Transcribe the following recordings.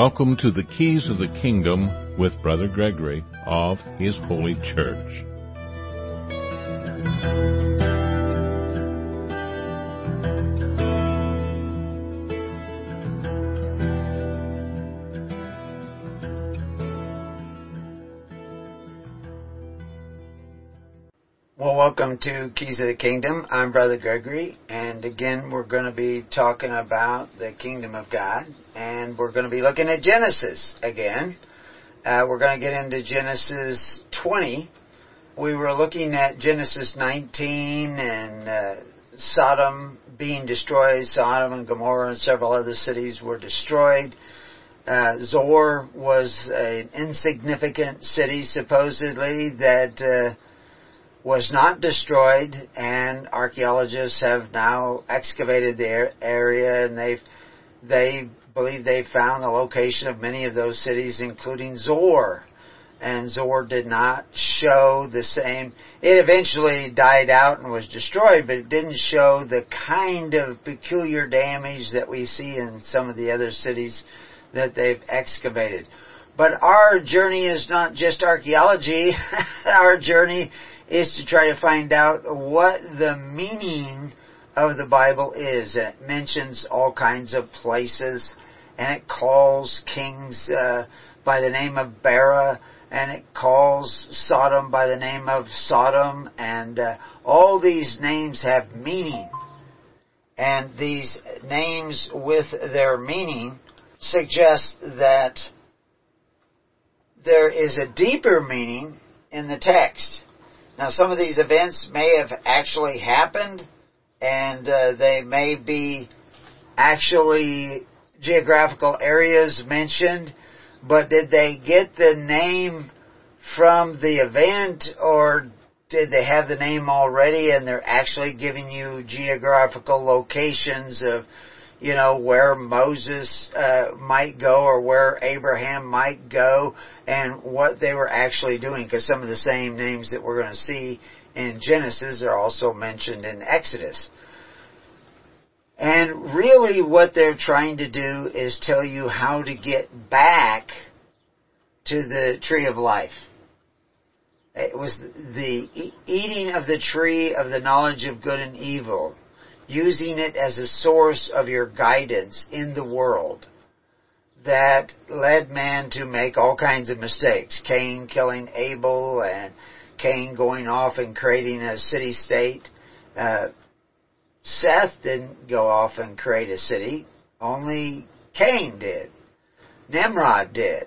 Welcome to the Keys of the Kingdom with Brother Gregory of His Holy Church. Well, welcome to Keys of the Kingdom. I'm Brother Gregory, and again, we're going to be talking about the Kingdom of God, and we're going to be looking at Genesis again. We're going to get into Genesis 20. We were looking at Genesis 19 and Sodom being destroyed. Sodom and Gomorrah and several other cities were destroyed. Zoar was an insignificant city, supposedly, that was not destroyed, and archaeologists have now excavated the area, and they believe they found the location of many of those cities, including Zoar. And Zoar did not show the same. It eventually died out and was destroyed, but it didn't show the kind of peculiar damage that we see in some of the other cities that they've excavated. But our journey is not just archaeology. Our journey is to try to find out what the meaning of the Bible is. And it mentions all kinds of places, and it calls kings by the name of Bera, and it calls Sodom by the name of Sodom, and all these names have meaning. And these names with their meaning suggest that there is a deeper meaning in the text. Now, some of these events may have actually happened, and they may be actually geographical areas mentioned, but did they get the name from the event, or did they have the name already and they're actually giving you geographical locations of, you know, where Moses might go or where Abraham might go and what they were actually doing? Because some of the same names that we're going to see in Genesis are also mentioned in Exodus. And really what they're trying to do is tell you how to get back to the tree of life. It was the eating of the tree of the knowledge of good and evil, using it as a source of your guidance in the world, that led man to make all kinds of mistakes. Cain killing Abel, and Cain going off and creating a city-state. Seth didn't go off and create a city. Only Cain did. Nimrod did.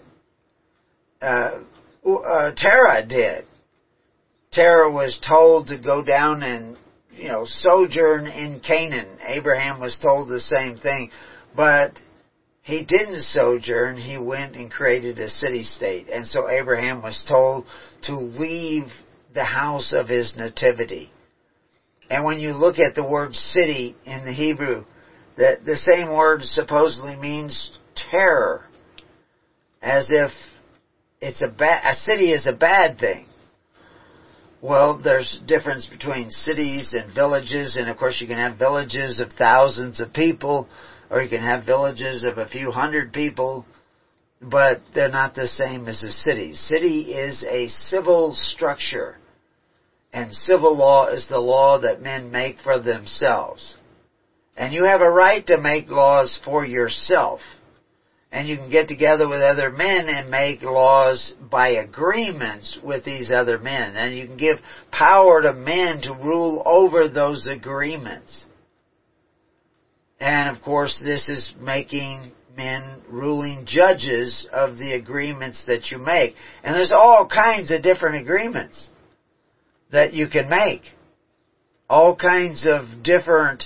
Terah did. Terah was told to go down and sojourn in Canaan. Abraham was told the same thing, but he didn't sojourn. He went and created a city-state. And so Abraham was told to leave the house of his nativity. And when you look at the word city in the Hebrew, the same word supposedly means terror, as if a city is a bad thing. Well, there's a difference between cities and villages, and of course you can have villages of thousands of people, or you can have villages of a few hundred people, but they're not the same as a city. City is a civil structure, and civil law is the law that men make for themselves. And you have a right to make laws for yourself. And you can get together with other men and make laws by agreements with these other men. And you can give power to men to rule over those agreements. And of course, this is making men ruling judges of the agreements that you make. And there's all kinds of different agreements that you can make. All kinds of different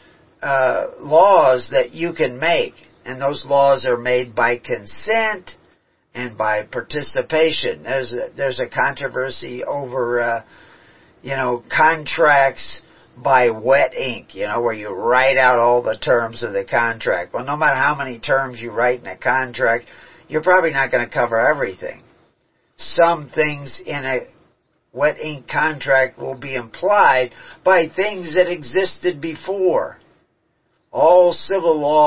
laws that you can make. And those laws are made by consent and by participation. There's a controversy over, contracts by wet ink, where you write out all the terms of the contract. Well, no matter how many terms you write in a contract, you're probably not going to cover everything. Some things in a wet ink contract will be implied by things that existed before. All civil law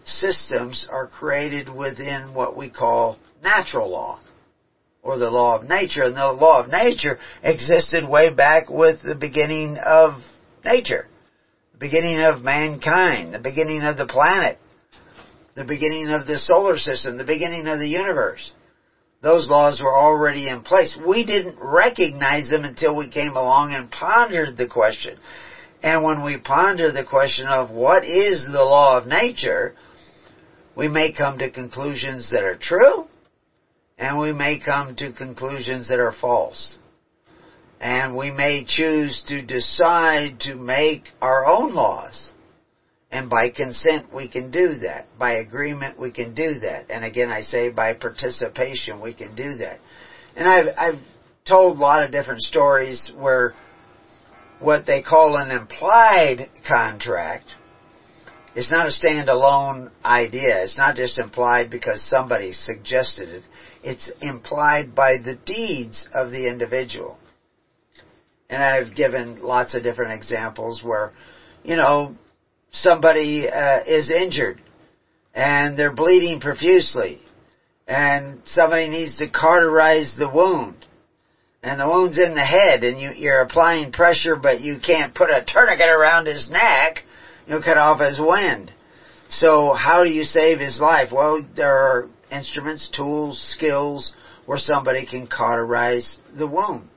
systems are created within what we call natural law, or the law of nature. And the law of nature existed way back with the beginning of nature, the beginning of mankind, the beginning of the planet, the beginning of the solar system, the beginning of the universe. Those laws were already in place. We didn't recognize them until we came along and pondered the question. And when we ponder the question of what is the law of nature, we may come to conclusions that are true, and we may come to conclusions that are false. And we may choose to decide to make our own laws. And by consent we can do that. By agreement we can do that. And again I say by participation we can do that. And I've told a lot of different stories where what they call an implied contract is not a standalone idea. It's not just implied because somebody suggested it. It's implied by the deeds of the individual. And I've given lots of different examples where, somebody is injured and they're bleeding profusely and somebody needs to cauterize the wound. And the wound's in the head and you're applying pressure, but you can't put a tourniquet around his neck. You'll cut off his wind. So how do you save his life? Well, there are instruments, tools, skills where somebody can cauterize the wound.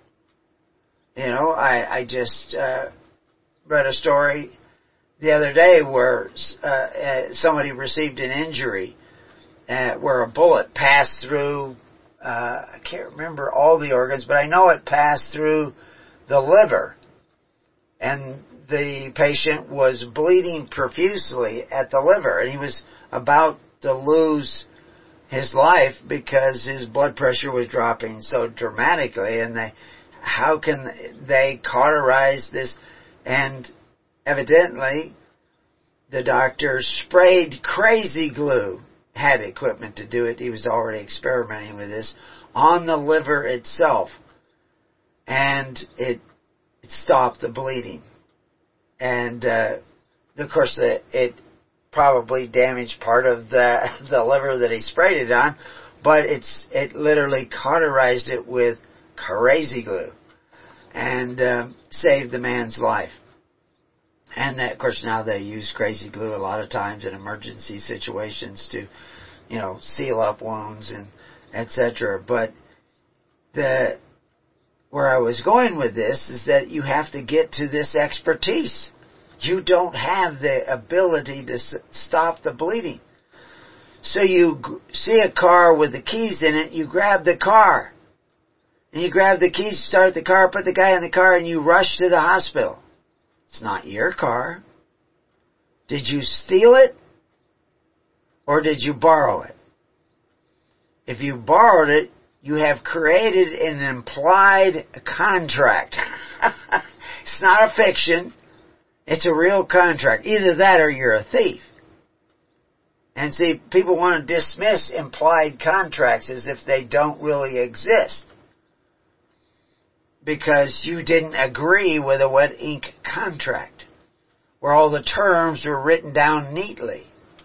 I just read a story the other day where somebody received an injury where a bullet passed through, I can't remember all the organs, but I know it passed through the liver. And the patient was bleeding profusely at the liver, and he was about to lose his life because his blood pressure was dropping so dramatically. And how can they cauterize this? And evidently, the doctor sprayed crazy glue, had equipment to do it. He was already experimenting with this on the liver itself. And it stopped the bleeding. And, of course, it probably damaged part of the liver that he sprayed it on, but it literally cauterized it with crazy glue and saved the man's life. And of course now they use crazy glue a lot of times in emergency situations to, seal up wounds and etc. But where I was going with this is that you have to get to this expertise. You don't have the ability to stop the bleeding. So you see a car with the keys in it, you grab the car. And you grab the keys, start the car, put the guy in the car, and you rush to the hospital. It's not your car. Did you steal it? Or did you borrow it? If you borrowed it, you have created an implied contract. It's not a fiction. It's a real contract. Either that or you're a thief. And see, people want to dismiss implied contracts as if they don't really exist, because you didn't agree with a wet ink contract where all the terms were written down neatly.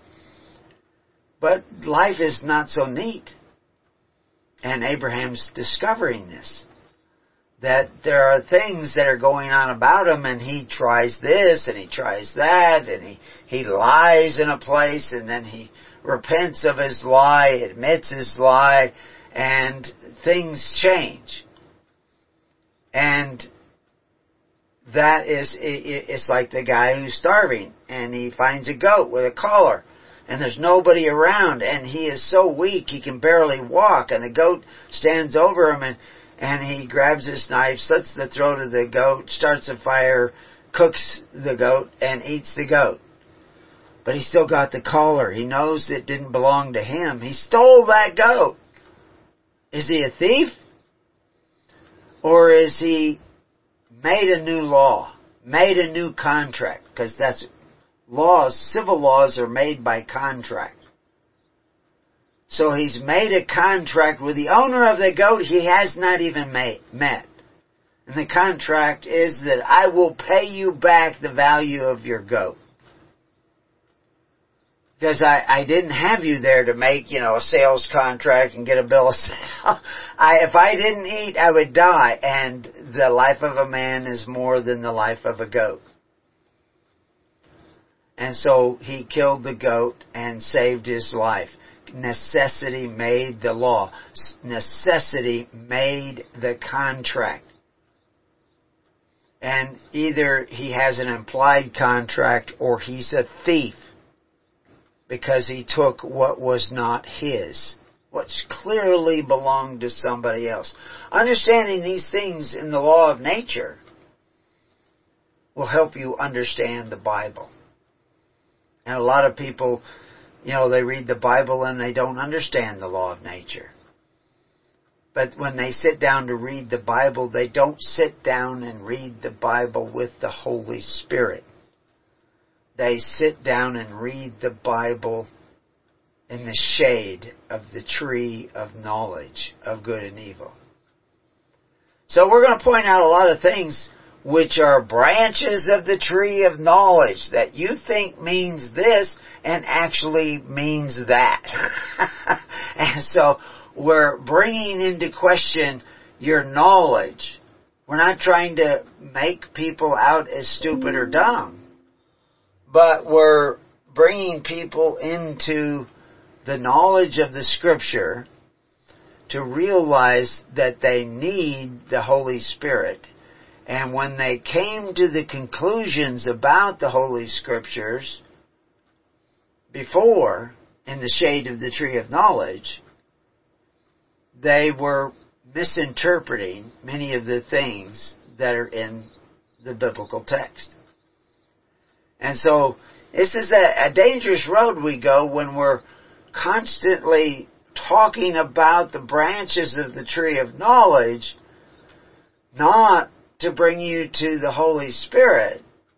But life is not so neat. And Abraham's discovering this, that there are things that are going on about him, and he tries this and he tries that, and he lies in a place, and then he repents of his lie, admits his lie, and things change. And that is, it's like the guy who's starving, and he finds a goat with a collar, and there's nobody around, and he is so weak he can barely walk, and the goat stands over him, and he grabs his knife, slits the throat of the goat, starts a fire, cooks the goat, and eats the goat. But he still got the collar. He knows it didn't belong to him. He stole that goat. Is he a thief? Or is he made a new law, made a new contract? Because that's laws, civil laws are made by contract. So he's made a contract with the owner of the goat he has not even met. And the contract is that I will pay you back the value of your goat. Because I didn't have you there to make, a sales contract and get a bill of sale. If I didn't eat, I would die. And the life of a man is more than the life of a goat. And so he killed the goat and saved his life. Necessity made the law. Necessity made the contract. And either he has an implied contract or he's a thief, because he took what was not his, what clearly belonged to somebody else. Understanding these things in the law of nature will help you understand the Bible. And a lot of people, they read the Bible and they don't understand the law of nature. But when they sit down to read the Bible, they don't sit down and read the Bible with the Holy Spirit. They sit down and read the Bible in the shade of the tree of knowledge of good and evil. So we're going to point out a lot of things which are branches of the tree of knowledge that you think means this and actually means that. And so we're bringing into question your knowledge. We're not trying to make people out as stupid or dumb, but we're bringing people into the knowledge of the Scripture to realize that they need the Holy Spirit. And when they came to the conclusions about the Holy Scriptures before, in the shade of the tree of knowledge, they were misinterpreting many of the things that are in the biblical text. And so, this is a dangerous road we go when we're constantly talking about the branches of the tree of knowledge, not to bring you to the Holy Spirit,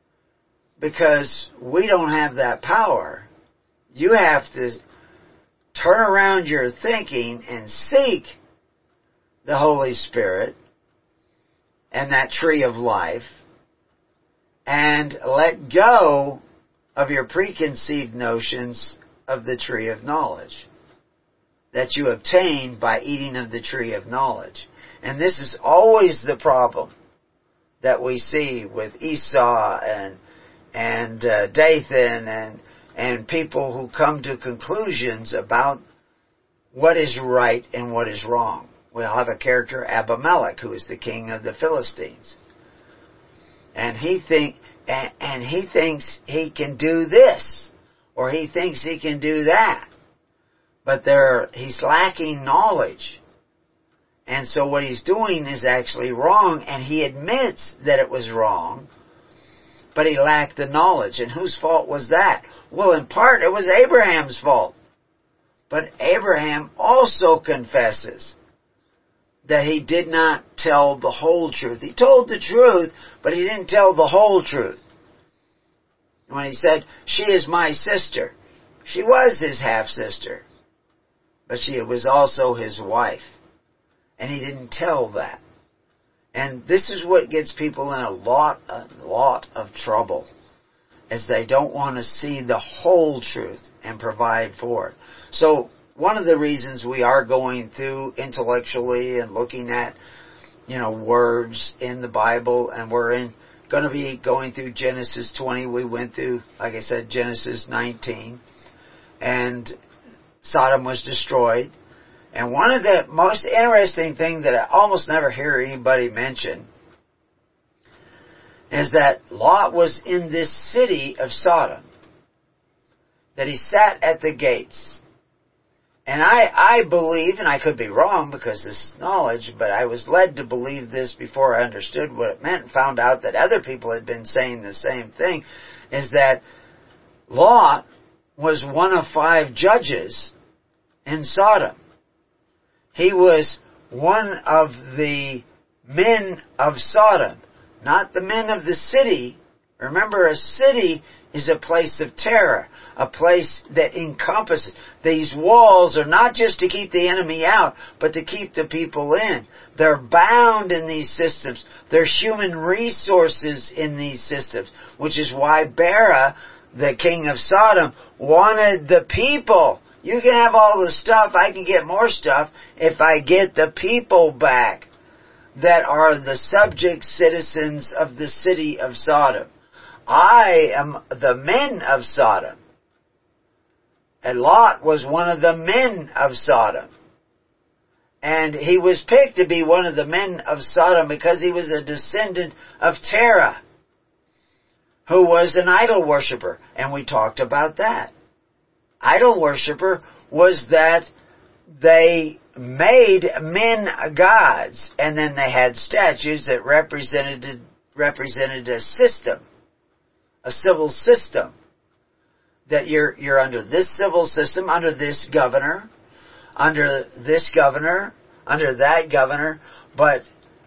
because we don't have that power. You have to turn around your thinking and seek the Holy Spirit and that tree of life, and let go of your preconceived notions of the tree of knowledge that you obtained by eating of the tree of knowledge. And this is always the problem that we see with Esau and Dathan and people who come to conclusions about what is right and what is wrong. We'll have a character, Abimelech, who is the king of the Philistines. And he thinks he can do this, or he thinks he can do that. But he's lacking knowledge. And so what he's doing is actually wrong, and he admits that it was wrong, but he lacked the knowledge. And whose fault was that? Well, in part, it was Abraham's fault. But Abraham also confesses that he did not tell the whole truth. He told the truth, but he didn't tell the whole truth. When he said, "She is my sister," she was his half-sister, but she was also his wife. And he didn't tell that. And this is what gets people in a lot of trouble, as they don't want to see the whole truth and provide for it. So one of the reasons we are going through intellectually and looking at, words in the Bible, and we're going to be going through Genesis 20. We went through, like I said, Genesis 19. And Sodom was destroyed. And one of the most interesting things that I almost never hear anybody mention is that Lot was in this city of Sodom, that he sat at the gates. And I believe, and I could be wrong because this is knowledge, but I was led to believe this before I understood what it meant and found out that other people had been saying the same thing, is that Lot was one of 5 judges in Sodom. He was one of the men of Sodom, not the men of the city. Remember, a city is a place of terror, a place that encompasses. These walls are not just to keep the enemy out, but to keep the people in. They're bound in these systems. There's human resources in these systems, which is why Bera, the king of Sodom, wanted the people. You can have all the stuff, I can get more stuff if I get the people back that are the subject citizens of the city of Sodom. I am the men of Sodom. And Lot was one of the men of Sodom. And he was picked to be one of the men of Sodom because he was a descendant of Terah, who was an idol worshiper. And we talked about that. Idol worshiper was that they made men gods, and then they had statues that represented a system, a civil system. That you're under this civil system, under this governor, under that governor, but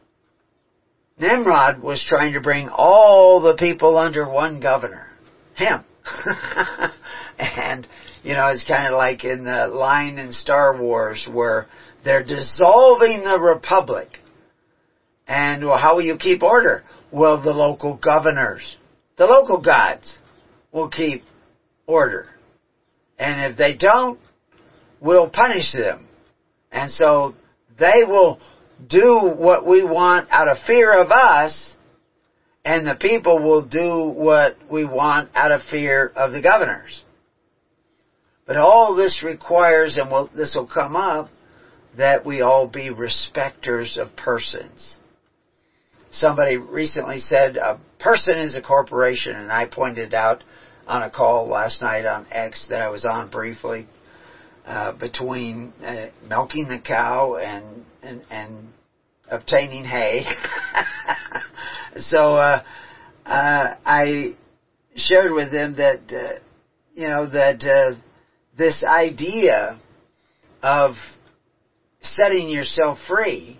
Nimrod was trying to bring all the people under one governor, him. And, it's kind of like in the line in Star Wars where they're dissolving the republic. And, well, how will you keep order? Well, the local governors, the local gods will keep order. And if they don't, we'll punish them. And so they will do what we want out of fear of us, and the people will do what we want out of fear of the governors. But all this requires, and this will come up, that we all be respecters of persons. Somebody recently said, a person is a corporation, and I pointed out on a call last night on X that I was on briefly, between milking the cow and obtaining hay. So I shared with them that this idea of setting yourself free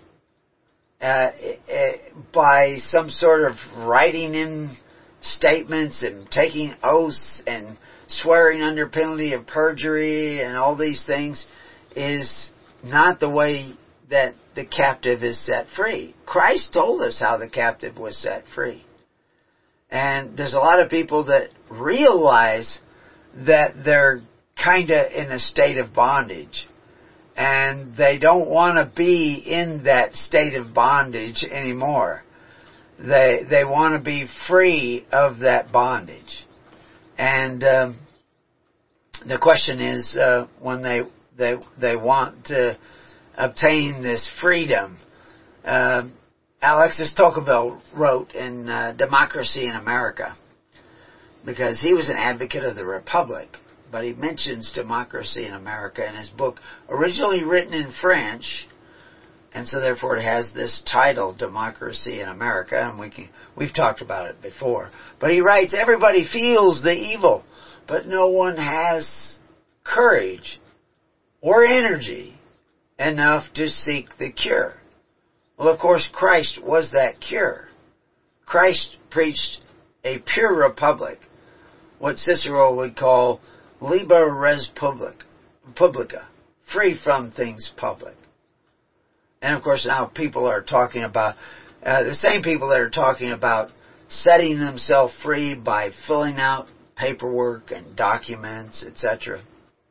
by some sort of writing in statements and taking oaths and swearing under penalty of perjury and all these things is not the way that the captive is set free. Christ told us how the captive was set free. And there's a lot of people that realize that they're kind of in a state of bondage. And they don't want to be in that state of bondage anymore. They want to be free of that bondage. And the question is, when they want to obtain this freedom, Alexis Tocqueville wrote in Democracy in America, because he was an advocate of the Republic, but he mentions democracy in America in his book, originally written in French, and so therefore it has this title, Democracy in America, and we've talked about it before. But he writes, everybody feels the evil, but no one has courage or energy enough to seek the cure. Well, of course, Christ was that cure. Christ preached a pure republic, what Cicero would call liber res publica, free from things public. And of course now people are talking about, the same people that are talking about setting themselves free by filling out paperwork and documents, etc.,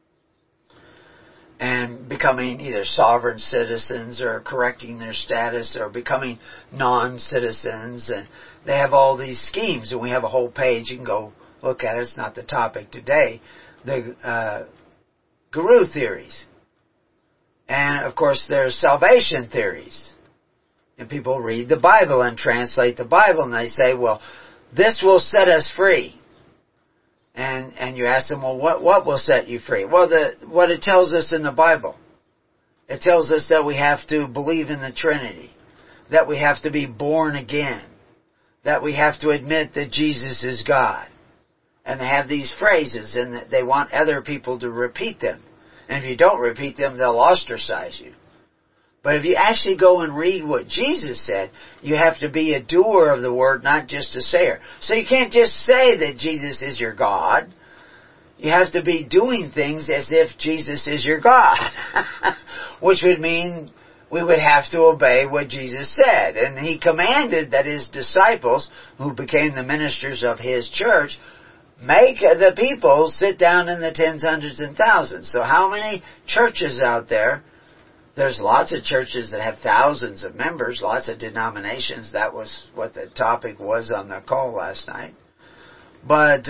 and becoming either sovereign citizens or correcting their status or becoming non-citizens. And they have all these schemes, and we have a whole page. You can go look at it. It's not the topic today. The guru theories. And, of course, there's salvation theories. And people read the Bible and translate the Bible, and they say, well, this will set us free. And you ask them, well, what will set you free? Well, what it tells us in the Bible. It tells us that we have to believe in the Trinity, that we have to be born again, that we have to admit that Jesus is God. And they have these phrases, and they want other people to repeat them. And if you don't repeat them, they'll ostracize you. But if you actually go and read what Jesus said, you have to be a doer of the word, not just a sayer. So you can't just say that Jesus is your God. You have to be doing things as if Jesus is your God. Which would mean we would have to obey what Jesus said. And He commanded that His disciples, who became the ministers of His church, make the people sit down in the tens, hundreds, and thousands. So how many churches out there? There's lots of churches that have thousands of members, lots of denominations. That was what the topic was on the call last night. But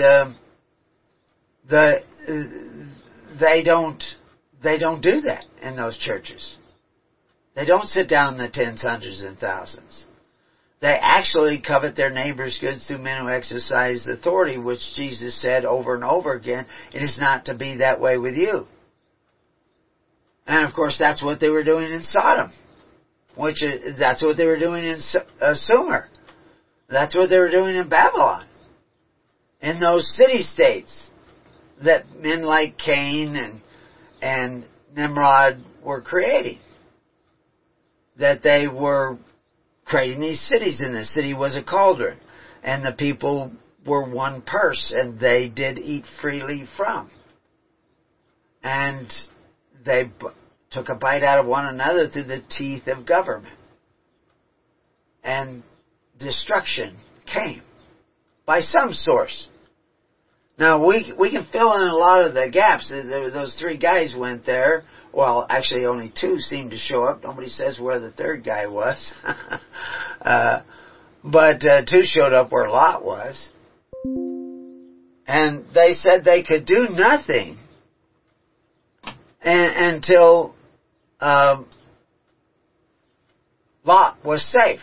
they don't do that in those churches. They don't sit down in the tens, hundreds, and thousands. They actually covet their neighbor's goods through men who exercise authority, which Jesus said over and over again, it is not to be that way with you. And of course that's what they were doing in Sodom. That's what they were doing in Sumer. That's what they were doing in Babylon. In those city-states that men like Cain and Nimrod were creating. That they were creating these cities, and the city was a cauldron. And the people were one purse, and they did eat freely from. And they took a bite out of one another through the teeth of government. And destruction came by some source. Now, we can fill in a lot of the gaps. Those three guys went there. Well, actually only two seemed to show up. Nobody says where the third guy was. But two showed up where Lot was. And they said they could do nothing until Lot was safe.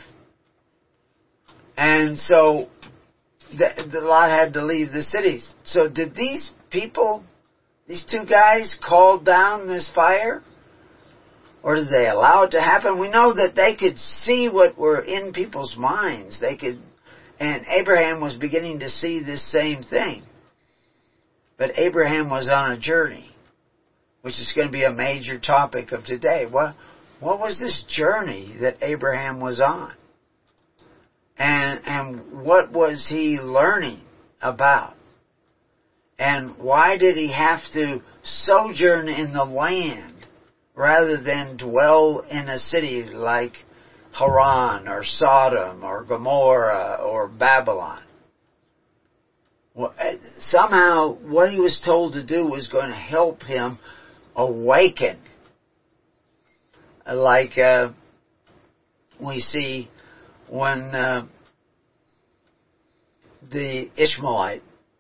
And so the Lot had to leave the cities. So did these people, these two guys, call down this fire? Or did they allow it to happen? We know that they could see what were in people's minds. And Abraham was beginning to see this same thing. But Abraham was on a journey, which is going to be a major topic of today. What was this journey that Abraham was on? And what was he learning about? And why did he have to sojourn in the land rather than dwell in a city like Haran or Sodom or Gomorrah or Babylon? Well, somehow what he was told to do was going to help him awaken. Like we see when the Ishmaelites,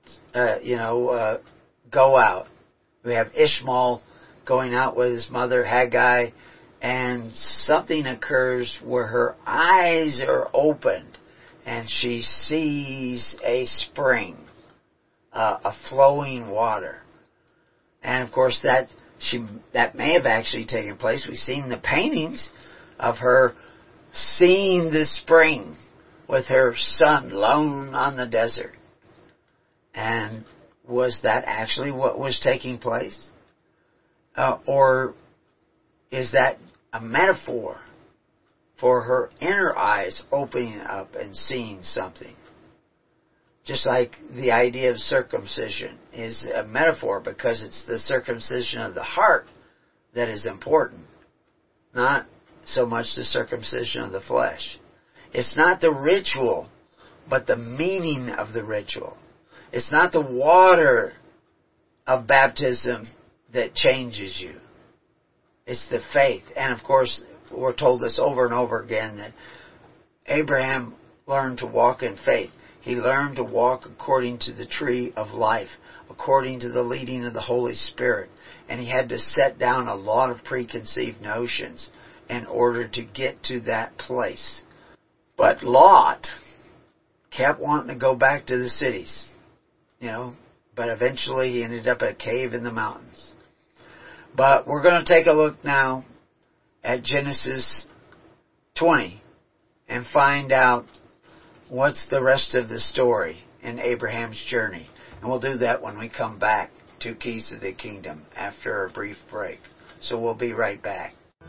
go out. We have Ishmael going out with his mother Haggai, and something occurs where her eyes are opened, and she sees a spring, a flowing water. And of course that may have actually taken place. We've seen the paintings of her seeing the spring with her son alone on the desert. And was that actually what was taking place? Or is that a metaphor for her inner eyes opening up and seeing something? Just like the idea of circumcision is a metaphor, because it's the circumcision of the heart that is important, not so much the circumcision of the flesh. It's not the ritual, but the meaning of the ritual. It's not the water of baptism that changes you. It's the faith. And of course, we're told this over and over again, that Abraham learned to walk in faith. He learned to walk according to the tree of life, according to the leading of the Holy Spirit. And he had to set down a lot of preconceived notions in order to get to that place. But Lot kept wanting to go back to the cities, but eventually he ended up at a cave in the mountains. But we're going to take a look now at Genesis 20 and find out what's the rest of the story in Abraham's journey. And we'll do that when we come back to Keys to the Kingdom after a brief break. So we'll be right back.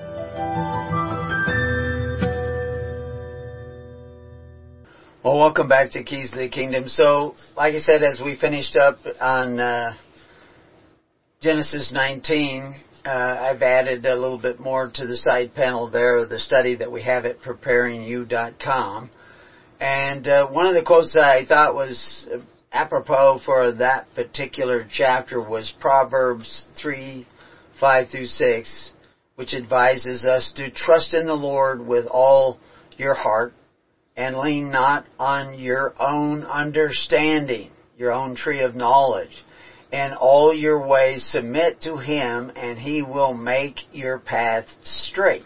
Well, welcome back to Keys to the Kingdom. So, like I said, as we finished up on Genesis 19, I've added a little bit more to the side panel there, the study that we have at preparingyou.com. And one of the quotes that I thought was apropos for that particular chapter was Proverbs 3:5-6, which advises us to trust in the Lord with all your heart and lean not on your own understanding, your own tree of knowledge. In all your ways submit to Him, and He will make your path straight.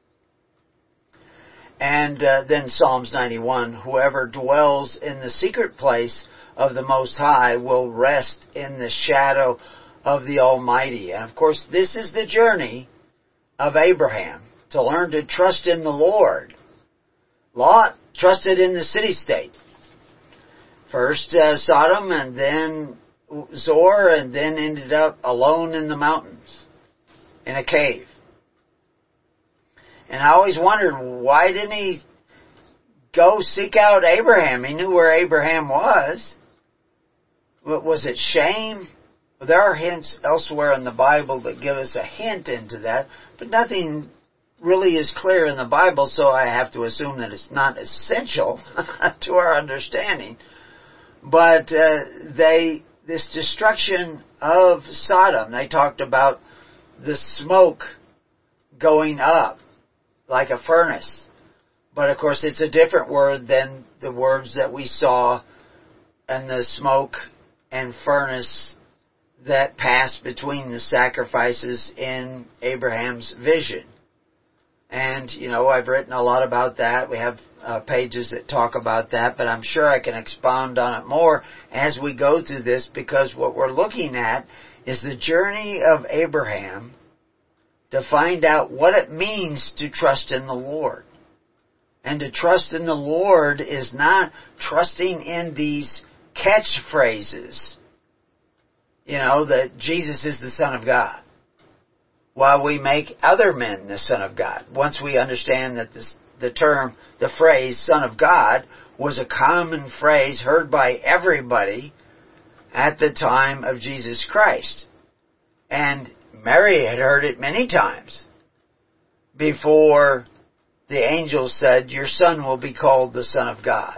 And then Psalms 91, whoever dwells in the secret place of the Most High will rest in the shadow of the Almighty. And of course, this is the journey of Abraham, to learn to trust in the Lord. Lot trusted in the city-state. First Sodom, and then Zoar, and then ended up alone in the mountains, in a cave. And I always wondered, why didn't he go seek out Abraham? He knew where Abraham was. Was it shame? Well, there are hints elsewhere in the Bible that give us a hint into that, but nothing really is clear in the Bible, so I have to assume that it's not essential to our understanding. But this destruction of Sodom, they talked about the smoke going up like a furnace. But of course it's a different word than the words that we saw in the smoke and furnace that passed between the sacrifices in Abraham's vision. And, I've written a lot about that. We have pages that talk about that, but I'm sure I can expound on it more as we go through this, because what we're looking at is the journey of Abraham to find out what it means to trust in the Lord. And to trust in the Lord is not trusting in these catchphrases, that Jesus is the Son of God, while we make other men the Son of God. Once we understand that the phrase Son of God was a common phrase heard by everybody at the time of Jesus Christ. And Mary had heard it many times before the angel said, your son will be called the Son of God.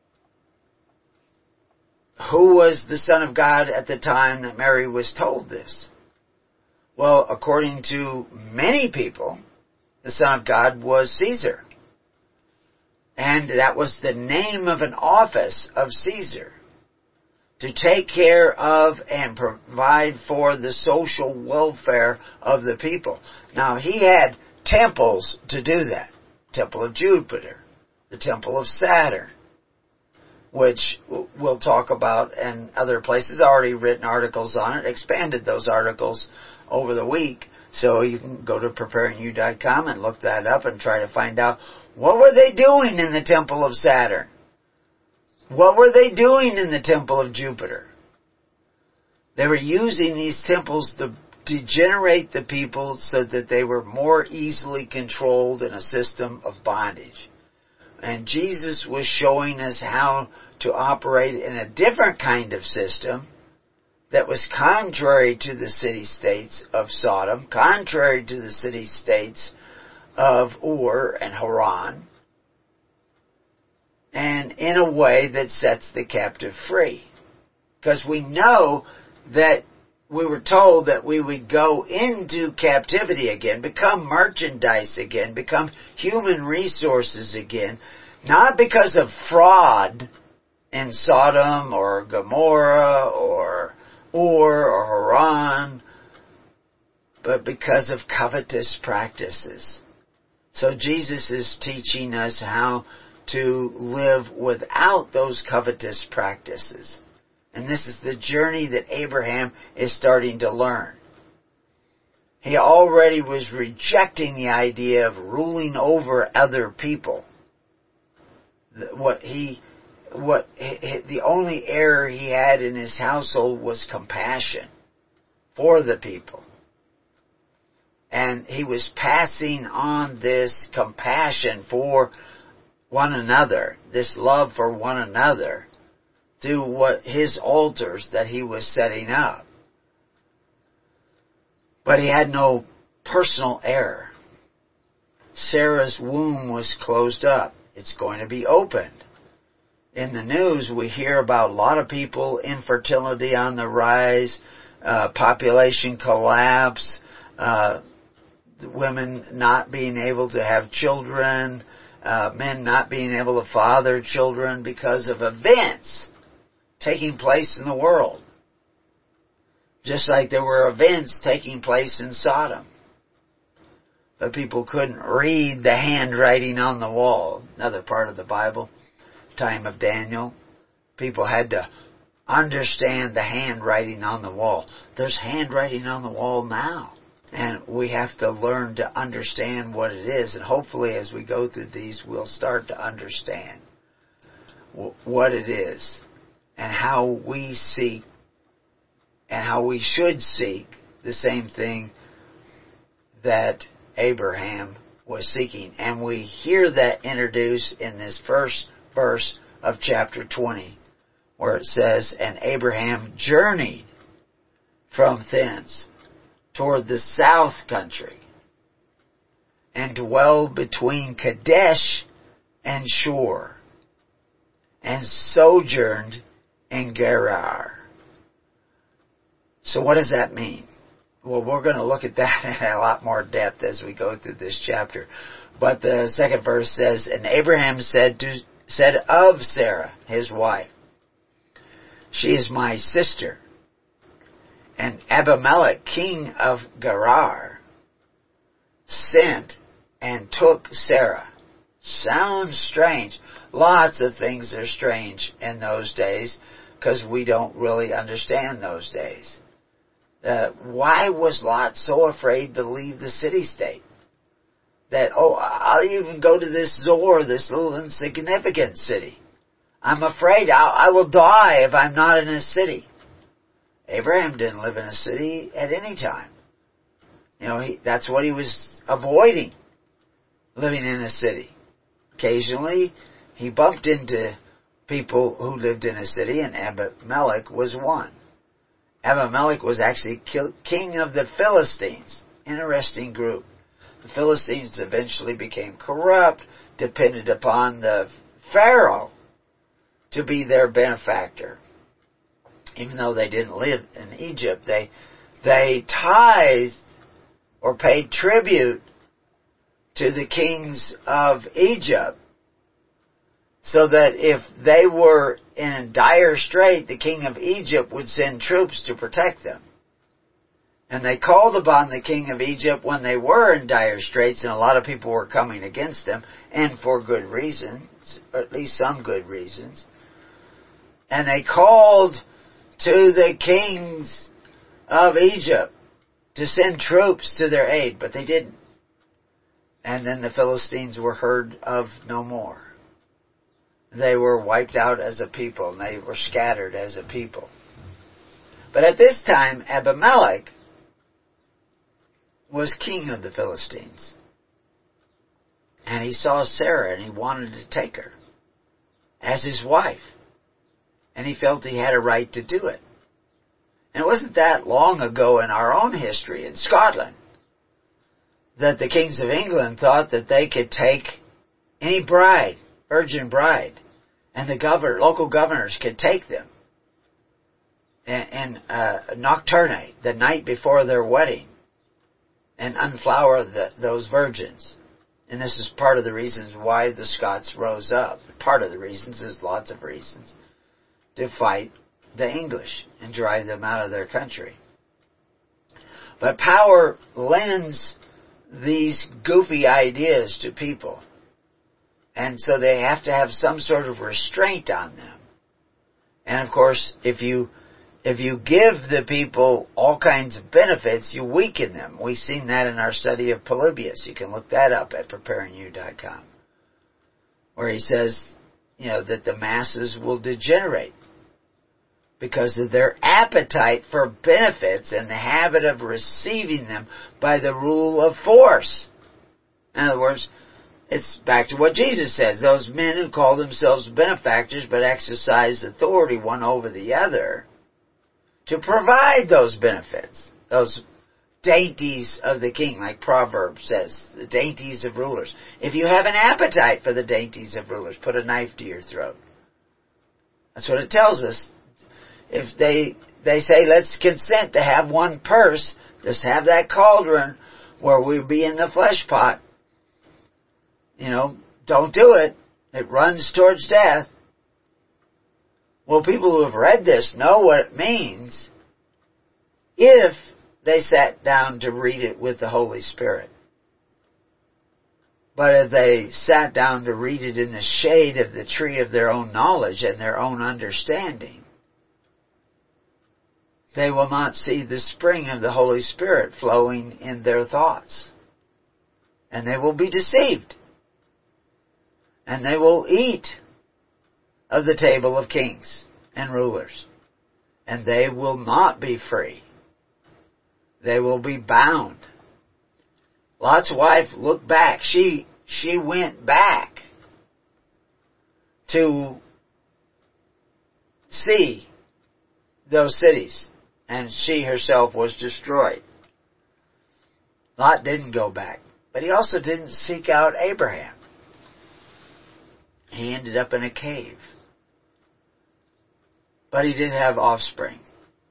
Who was the Son of God at the time that Mary was told this? Well, according to many people, the Son of God was Caesar. And that was the name of an office of Caesar, to take care of and provide for the social welfare of the people. Now, he had temples to do that. Temple of Jupiter, the Temple of Saturn, which we'll talk about in other places. I've already written articles on it, expanded those articles over the week, so you can go to preparingyou.com and look that up and try to find out, what were they doing in the Temple of Saturn? What were they doing in the Temple of Jupiter? They were using these temples to degenerate the people so that they were more easily controlled in a system of bondage. And Jesus was showing us how to operate in a different kind of system that was contrary to the city-states of Sodom, contrary to the city-states of Ur and Haran, and in a way that sets the captive free. Because we know that we were told that we would go into captivity again, become merchandise again, become human resources again, not because of fraud in Sodom or Gomorrah or Ur or Haran, but because of covetous practices. So Jesus is teaching us how to live without those covetous practices. And this is the journey that Abraham is starting to learn. He already was rejecting the idea of ruling over other people. The only error he had in his household was compassion for the people. And he was passing on this compassion for one another, this love for one another, through his altars that he was setting up. But he had no personal error. Sarah's womb was closed up. It's going to be opened. in the news, we hear about a lot of people, infertility on the rise, population collapse, women not being able to have children, men not being able to father children because of events taking place in the world. Just like there were events taking place in Sodom. But people couldn't read the handwriting on the wall. Another part of the Bible, time of Daniel. People had to understand the handwriting on the wall. There's handwriting on the wall now. And we have to learn to understand what it is. And hopefully as we go through these, we'll start to understand what it is and how we seek and how we should seek the same thing that Abraham was seeking. And we hear that introduced in this first verse of chapter 20, where it says, "And Abraham journeyed from thence toward the south country, and dwelled between Kadesh and Shur, and sojourned in Gerar." So what does that mean? Well, we're going to look at that in a lot more depth as we go through this chapter. But the second verse says, "And Abraham said of Sarah, his wife, she is my sister. And Abimelech, king of Gerar, sent and took Sarah." Sounds strange. Lots of things are strange in those days because we don't really understand those days. Why was Lot so afraid to leave the city-state? That, I'll even go to this Zoar, this little insignificant city. I'm afraid I will die if I'm not in a city. Abraham didn't live in a city at any time. That's what he was avoiding, living in a city. Occasionally, he bumped into people who lived in a city, and Abimelech was one. Abimelech was actually king of the Philistines. Interesting group. The Philistines eventually became corrupt, depended upon the Pharaoh to be their benefactor. Even though they didn't live in Egypt, they tithed or paid tribute to the kings of Egypt, so that if they were in a dire strait, the king of Egypt would send troops to protect them. And they called upon the king of Egypt when they were in dire straits, and a lot of people were coming against them, and for good reasons, or at least some good reasons. And they called to the kings of Egypt to send troops to their aid, but they didn't. And then the Philistines were heard of no more. They were wiped out as a people, and they were scattered as a people. But at this time, Abimelech was king of the Philistines. And he saw Sarah, and he wanted to take her as his wife. And he felt he had a right to do it. And it wasn't that long ago in our own history in Scotland that the kings of England thought that they could take any bride, virgin bride, and the local governors could take them and nocturnate, the night before their wedding, and unflower those virgins. And this is part of the reasons why the Scots rose up. Part of the reasons, there's lots of reasons, to fight the English and drive them out of their country. But power lends these goofy ideas to people. And so they have to have some sort of restraint on them. And of course, if you give the people all kinds of benefits, you weaken them. We've seen that in our study of Polybius. You can look that up at preparingyou.com, where he says, that the masses will degenerate because of their appetite for benefits and the habit of receiving them by the rule of force. In other words, it's back to what Jesus says. Those men who call themselves benefactors but exercise authority one over the other to provide those benefits, those dainties of the king, like Proverbs says, the dainties of rulers. If you have an appetite for the dainties of rulers, put a knife to your throat. That's what it tells us. If they say, let's consent to have one purse, just have that cauldron where we'll be in the flesh pot. Don't do it. It runs towards death. Well, people who have read this know what it means if they sat down to read it with the Holy Spirit. But if they sat down to read it in the shade of the tree of their own knowledge and their own understanding, they will not see the spring of the Holy Spirit flowing in their thoughts. And they will be deceived. And they will eat of the table of kings and rulers. And they will not be free. They will be bound. Lot's wife looked back. She went back to see those cities, and she herself was destroyed. Lot didn't go back, but he also didn't seek out Abraham. He ended up in a cave. But he did have offspring.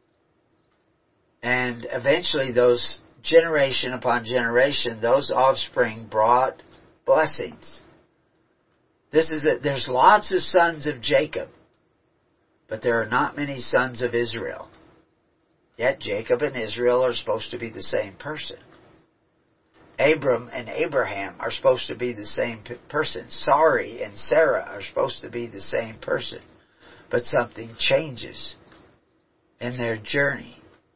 And eventually those generation upon generation, those offspring brought blessings. There's lots of sons of Jacob, but there are not many sons of Israel. Yet Jacob and Israel are supposed to be the same person. Abram and Abraham are supposed to be the same person. Sarai and Sarah are supposed to be the same person. But something changes in their journey.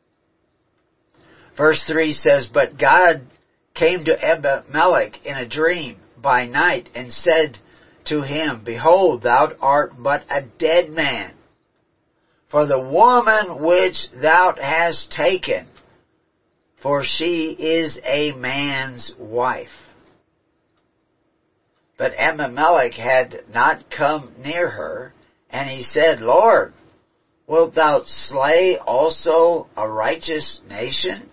Verse 3 says, But God came to Abimelech in a dream by night and said to him, Behold, thou art but a dead man. For the woman which thou hast taken, for she is a man's wife. But Abimelech had not come near her, and he said, Lord, wilt thou slay also a righteous nation?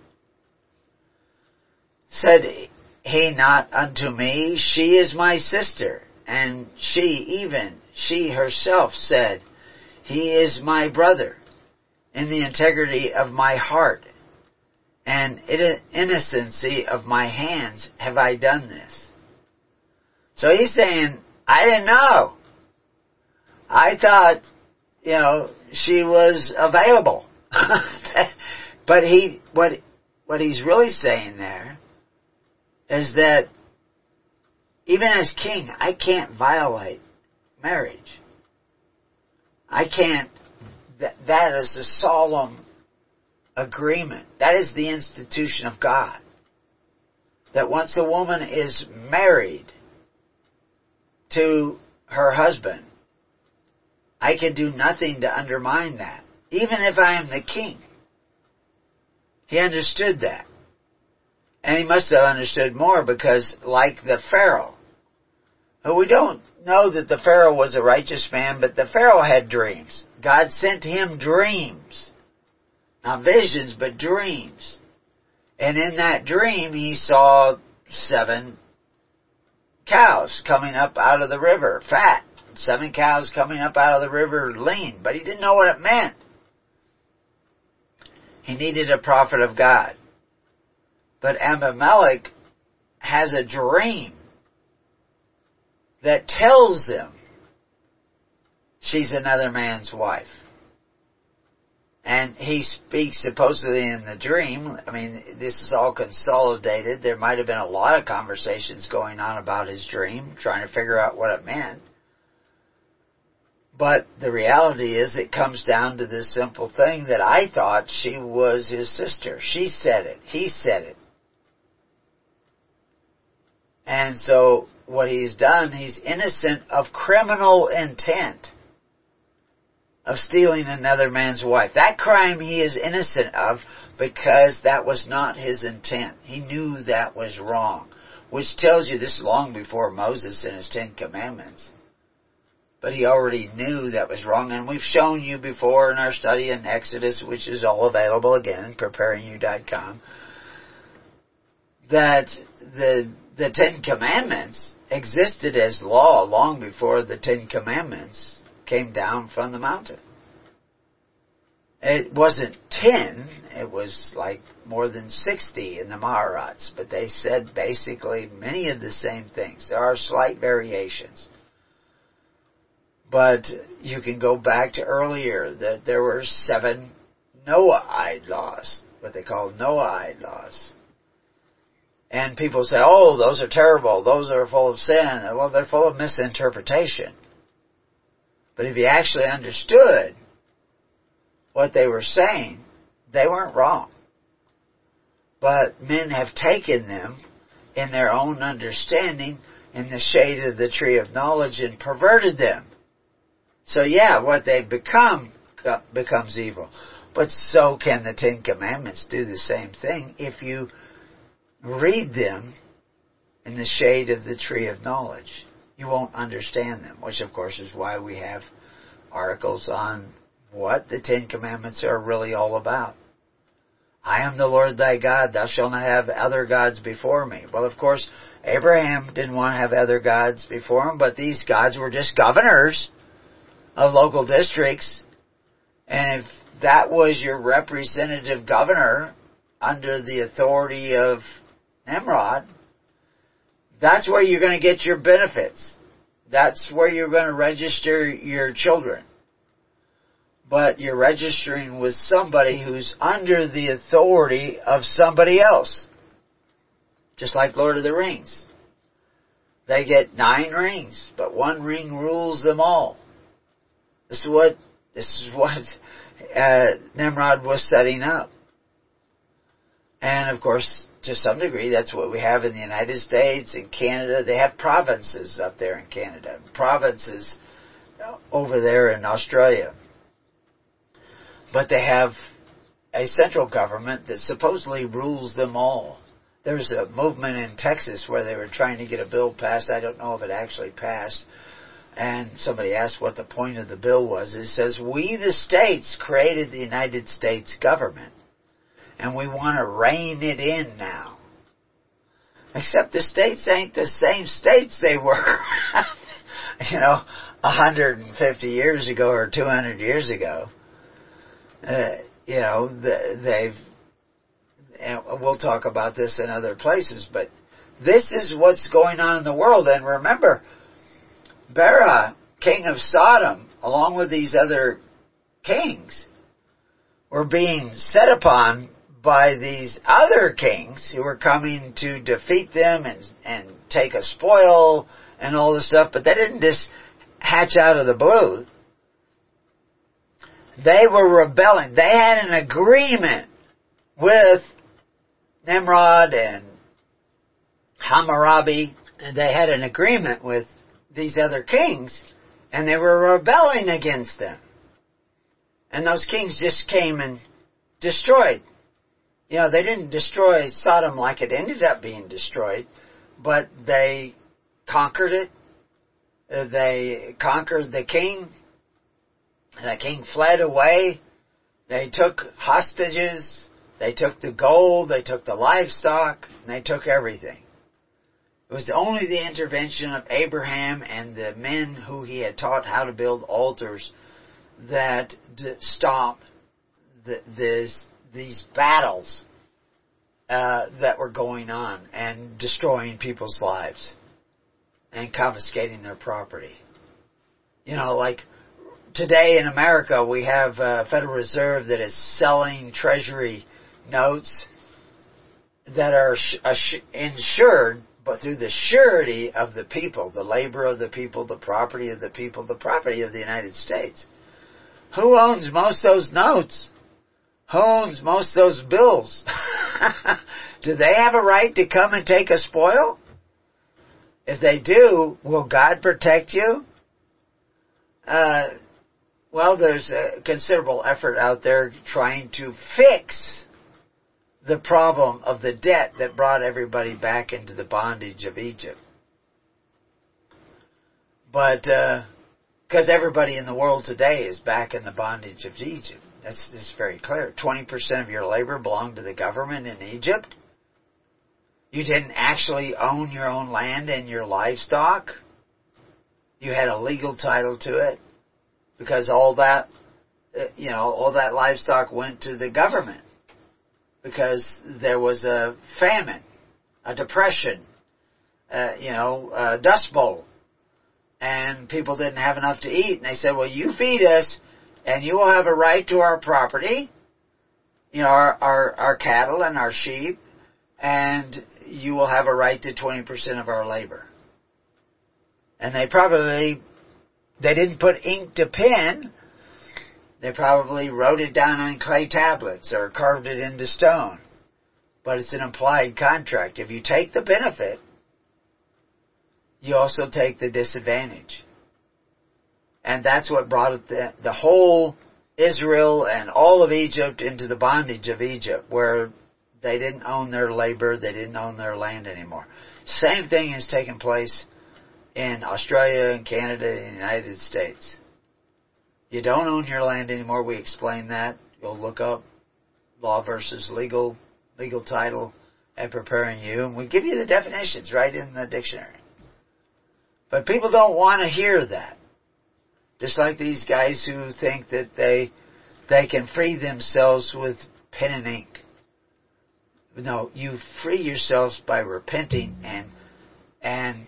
Said he not unto me, She is my sister, and she herself said, He is my brother. In the integrity of my heart and innocency of my hands have I done this. So he's saying, I didn't know. I thought, she was available. But what he's really saying there is that even as king, I can't violate marriage. I can't. That is a solemn agreement. That is the institution of God. That once a woman is married to her husband, I can do nothing to undermine that, even if I am the king. He understood that. And he must have understood more because, like the Pharaoh, we don't know that the Pharaoh was a righteous man, but the Pharaoh had dreams. God sent him dreams. Not visions, but dreams. And in that dream, he saw 7 cows coming up out of the river, fat. 7 cows coming up out of the river, lean. But he didn't know what it meant. He needed a prophet of God. But Abimelech has a dream that tells him she's another man's wife. And he speaks supposedly in the dream. I mean, this is all consolidated. There might have been a lot of conversations going on about his dream, trying to figure out what it meant. But the reality is it comes down to this simple thing that I thought she was his sister. She said it. He said it. And so what he's done, he's innocent of criminal intent of stealing another man's wife. That crime he is innocent of because that was not his intent. He knew that was wrong, which tells you this is long before Moses and his 10 Commandments. But he already knew that was wrong, and we've shown you before in our study in Exodus, which is all available again in preparingyou.com, that the 10 Commandments existed as law long before the 10 Commandments came down from the mountain. It wasn't 10, it was like more than 60 in the Maharats, but they said basically many of the same things. There are slight variations. But you can go back to earlier that there were 7 Noahide laws, what they call Noahide laws. And people say, oh, those are terrible, those are full of sin. Well, they're full of misinterpretation. But if you actually understood what they were saying, they weren't wrong. But men have taken them in their own understanding in the shade of the tree of knowledge and perverted them. So yeah, what they become becomes evil. But so can the 10 Commandments do the same thing if you read them in the shade of the tree of knowledge. You won't understand them, which of course is why we have articles on what the 10 Commandments are really all about. I am the Lord thy God, thou shalt not have other gods before me. Well, of course, Abraham didn't want to have other gods before him, but these gods were just governors of local districts. And if that was your representative governor under the authority of Nimrod, that's where you're going to get your benefits. That's where you're going to register your children. But you're registering with somebody who's under the authority of somebody else. Just like Lord of the Rings. They get 9 rings, but 1 ring rules them all. This is what Nimrod was setting up. And of course, to some degree, that's what we have in the United States and Canada. They have provinces up there in Canada, provinces over there in Australia. But they have a central government that supposedly rules them all. There's a movement in Texas where they were trying to get a bill passed. I don't know if it actually passed. And somebody asked what the point of the bill was. It says, we the states created the United States government. And we want to rein it in now. Except the states ain't the same states they were, 150 years ago or 200 years ago. They've, and we'll talk about this in other places, but this is what's going on in the world. And remember, Bera, king of Sodom, along with these other kings, were being set upon by these other kings who were coming to defeat them and take a spoil and all this stuff, but they didn't just hatch out of the blue. They were rebelling. They had an agreement with Nimrod and Hammurabi, and they had an agreement with these other kings, and they were rebelling against them. And those kings just came and destroyed. They didn't destroy Sodom like it ended up being destroyed, but they conquered it. They conquered the king. The king fled away. They took hostages. They took the gold. They took the livestock. And they took everything. It was only the intervention of Abraham and the men who he had taught how to build altars that stopped these battles that were going on and destroying people's lives and confiscating their property. Like today in America, we have a Federal Reserve that is selling Treasury notes that are insured, but through the surety of the people, the labor of the people, the property of the people, the property of the United States. Who owns most of those notes? Who owns most of those bills? Do they have a right to come and take a spoil? If they do, will God protect you? Well, there's a considerable effort out there trying to fix the problem of the debt that brought everybody back into the bondage of Egypt. But, because everybody in the world today is back in the bondage of Egypt. That's very clear. 20% of your labor belonged to the government in Egypt. You didn't actually own your own land and your livestock. You had a legal title to it. because all that livestock went to the government because there was a famine, a depression, a dust bowl, and people didn't have enough to eat. And they said, well, you feed us, and you will have a right to our property, our cattle and our sheep, and you will have a right to 20% of our labor. And they didn't put ink to pen. They probably wrote it down on clay tablets or carved it into stone. But it's an implied contract. If you take the benefit, you also take the disadvantage. And that's what brought the whole Israel and all of Egypt into the bondage of Egypt, where they didn't own their labor, they didn't own their land anymore. Same thing has taken place in Australia and Canada and the United States. You don't own your land anymore. We explain that. You'll look up law versus legal title and preparing you. And we give you the definitions right in the dictionary. But people don't want to hear that. Just like these guys who think that they can free themselves with pen and ink. No, you free yourselves by repenting and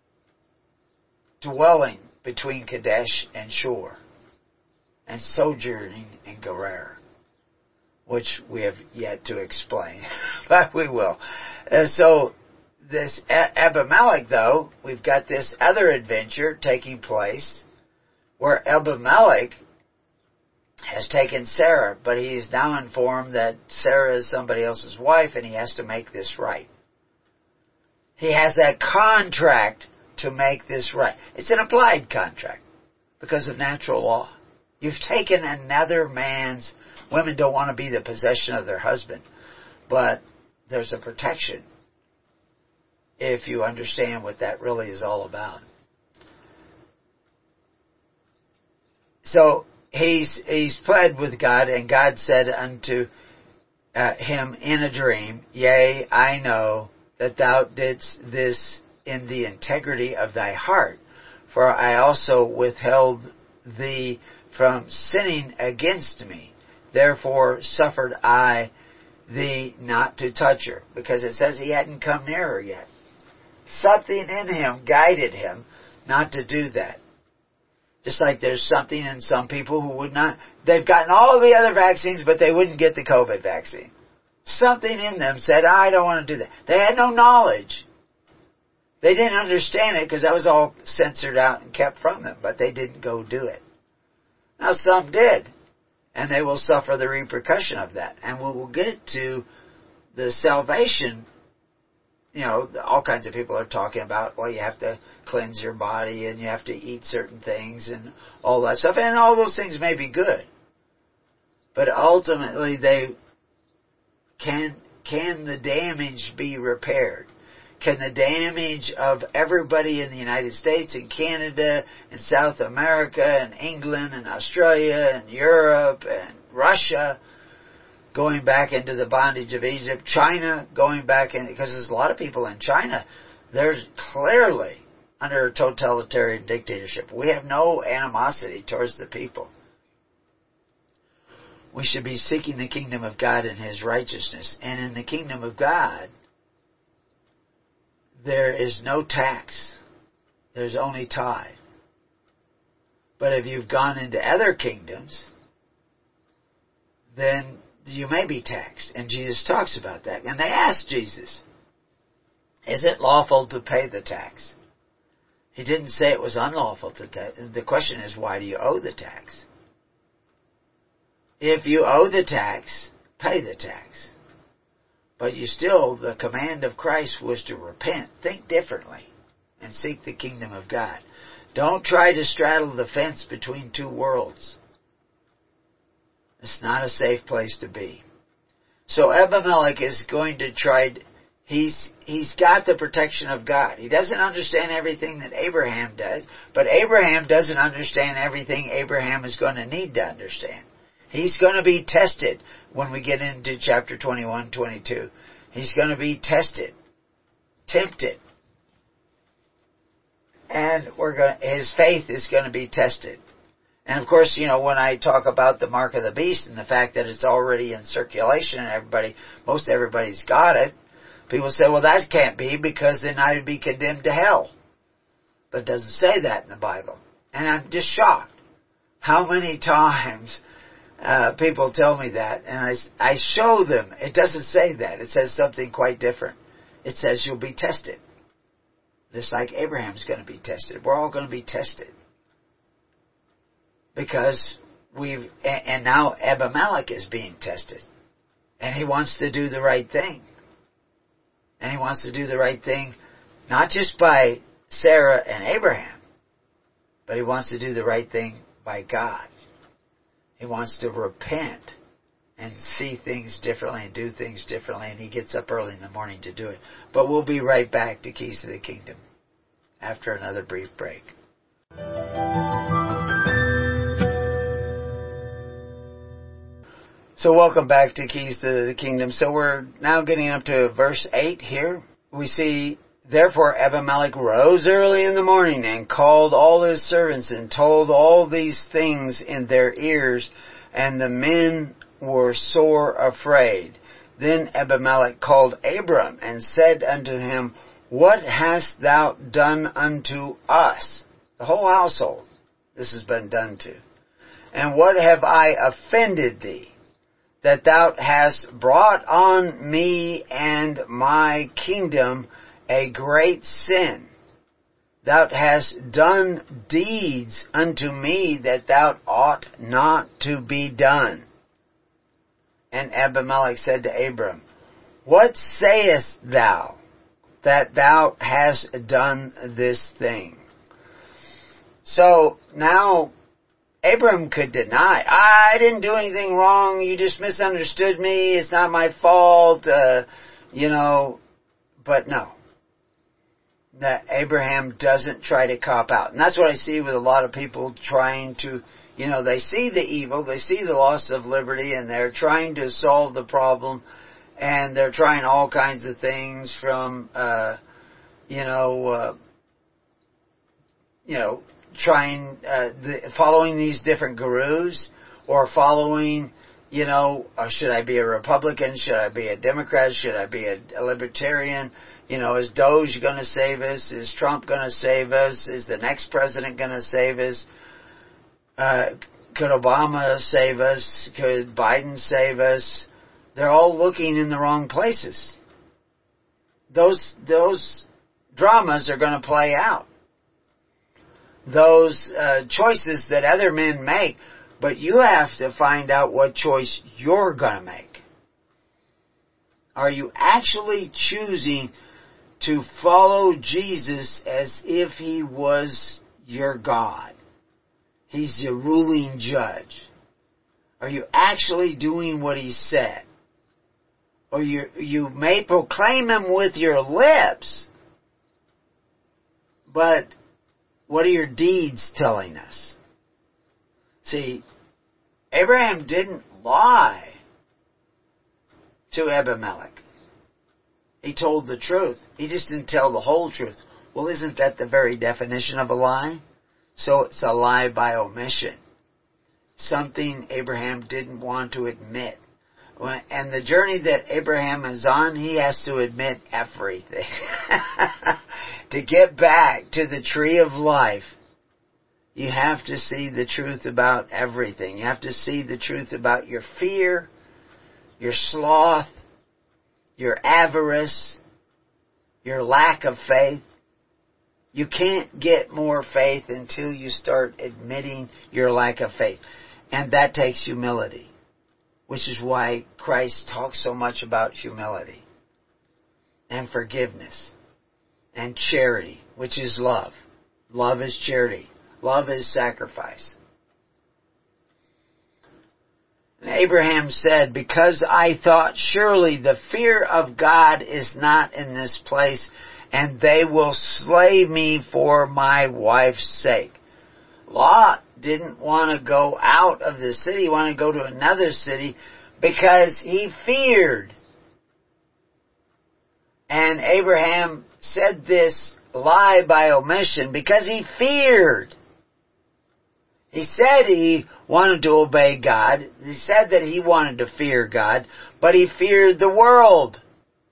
dwelling between Kadesh and Shur, and sojourning in Gerar, which we have yet to explain, but we will. So this Abimelech, though, we've got this other adventure taking place where Abimelech has taken Sarah, but he is now informed that Sarah is somebody else's wife and he has to make this right. He has a contract to make this right. It's an applied contract because of natural law. You've taken another man's... Women don't want to be the possession of their husband, but there's a protection if you understand what that really is all about. So he's pled with God, and God said unto him in a dream, Yea, I know that thou didst this in the integrity of thy heart, for I also withheld thee from sinning against me. Therefore suffered I thee not to touch her. Because it says he hadn't come near her yet. Something in him guided him not to do that. Just like there's something in some people who would not... They've gotten all the other vaccines, but they wouldn't get the COVID vaccine. Something in them said, I don't want to do that. They had no knowledge. They didn't understand it because that was all censored out and kept from them, but they didn't go do it. Now some did, and they will suffer the repercussion of that. And we will get to the salvation. All kinds of people are talking about, well, you have to cleanse your body and you have to eat certain things and all that stuff. And all those things may be good. But ultimately, can the damage be repaired? Can the damage of everybody in the United States and Canada and South America and England and Australia and Europe and Russia going back into the bondage of Egypt, China going back in, because there's a lot of people in China, they're clearly under a totalitarian dictatorship. We have no animosity towards the people. We should be seeking the kingdom of God and His righteousness. And in the kingdom of God, there is no tax. There's only tithe. But if you've gone into other kingdoms, then you may be taxed. And Jesus talks about that. And they asked Jesus, is it lawful to pay the tax? He didn't say it was unlawful to tax. The question is, why do you owe the tax? If you owe the tax, pay the tax. But the command of Christ was to repent, think differently, and seek the kingdom of God. Don't try to straddle the fence between two worlds. It's not a safe place to be. So Abimelech is going to try... He's got the protection of God. He doesn't understand everything that Abraham does, but Abraham doesn't understand everything Abraham is going to need to understand. He's going to be tested when we get into chapter 21, 22. He's going to be tested, tempted. And his faith is going to be tested. And of course, when I talk about the mark of the beast and the fact that it's already in circulation and most everybody's got it, people say, well, that can't be because then I would be condemned to hell. But it doesn't say that in the Bible. And I'm just shocked how many times people tell me that. And I show them, it doesn't say that. It says something quite different. It says you'll be tested. Just like Abraham's going to be tested. We're all going to be tested. Because and now Abimelech is being tested. And he wants to do the right thing. And he wants to do the right thing not just by Sarah and Abraham, but he wants to do the right thing by God. He wants to repent and see things differently and do things differently, and he gets up early in the morning to do it. But we'll be right back to Keys to the Kingdom after another brief break. So welcome back to Keys to the Kingdom. So we're now getting up to verse 8 here. We see, therefore Abimelech rose early in the morning and called all his servants and told all these things in their ears, and the men were sore afraid. Then Abimelech called Abram and said unto him, What hast thou done unto us? The whole household this has been done to. And what have I offended thee, that thou hast brought on me and my kingdom a great sin? Thou hast done deeds unto me that thou ought not to be done. And Abimelech said to Abram, What sayest thou that thou hast done this thing? So now Abram could deny, I didn't do anything wrong, you just misunderstood me, it's not my fault, but no. That Abraham doesn't try to cop out. And that's what I see with a lot of people trying to, they see the evil, they see the loss of liberty, and they're trying to solve the problem, and they're trying all kinds of things from, following these different gurus, or following, should I be a Republican? Should I be a Democrat? Should I be a libertarian? Is Doge going to save us? Is Trump going to save us? Is the next president going to save us? Could Obama save us? Could Biden save us? They're all looking in the wrong places. Those dramas are going to play out. Those choices that other men make, but you have to find out what choice you're going to make. Are you actually choosing to follow Jesus as if he was your God? He's your ruling judge. Are you actually doing what he said? Or you may proclaim him with your lips, but what are your deeds telling us? See, Abraham didn't lie to Abimelech. He told the truth. He just didn't tell the whole truth. Well, isn't that the very definition of a lie? So it's a lie by omission. Something Abraham didn't want to admit. And the journey that Abraham is on, he has to admit everything. To get back to the tree of life, you have to see the truth about everything. You have to see the truth about your fear, your sloth, your avarice, your lack of faith. You can't get more faith until you start admitting your lack of faith. And that takes humility, which is why Christ talks so much about humility and forgiveness and charity, which is love. Love is charity. Love is sacrifice. And Abraham said, Because I thought, surely the fear of God is not in this place, and they will slay me for my wife's sake. Lot didn't want to go out of the city, he wanted to go to another city, because he feared. And Abraham said this lie by omission because he feared. He said he wanted to obey God. He said that he wanted to fear God, but he feared the world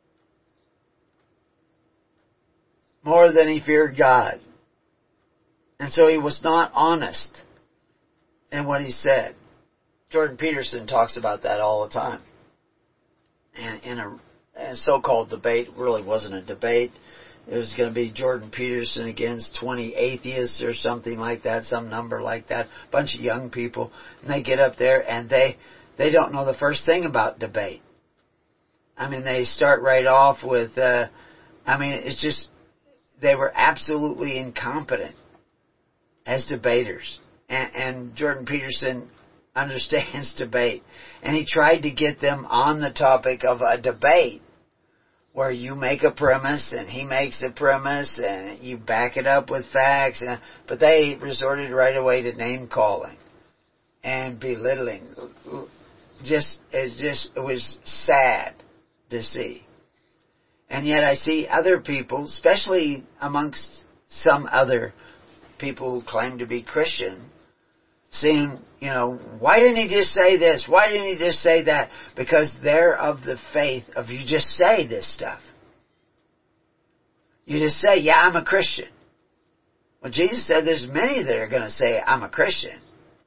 more than he feared God. And so he was not honest in what he said. Jordan Peterson talks about that all the time. And in a so-called debate, really wasn't a debate. It was going to be Jordan Peterson against 20 atheists or something like that, some number like that. A bunch of young people. And they get up there and they don't know the first thing about debate. I mean, they start right off with, it's just, they were absolutely incompetent as debaters. And Jordan Peterson understands debate. And he tried to get them on the topic of a debate where you make a premise and he makes a premise and you back it up with facts. But they resorted right away to name calling and belittling. It was sad to see. And yet I see other people, especially amongst some other people who claim to be Christian, saying, why didn't he just say this? Why didn't he just say that? Because they're of the faith of you just say this stuff. You just say, yeah, I'm a Christian. Well, Jesus said there's many that are going to say, I'm a Christian.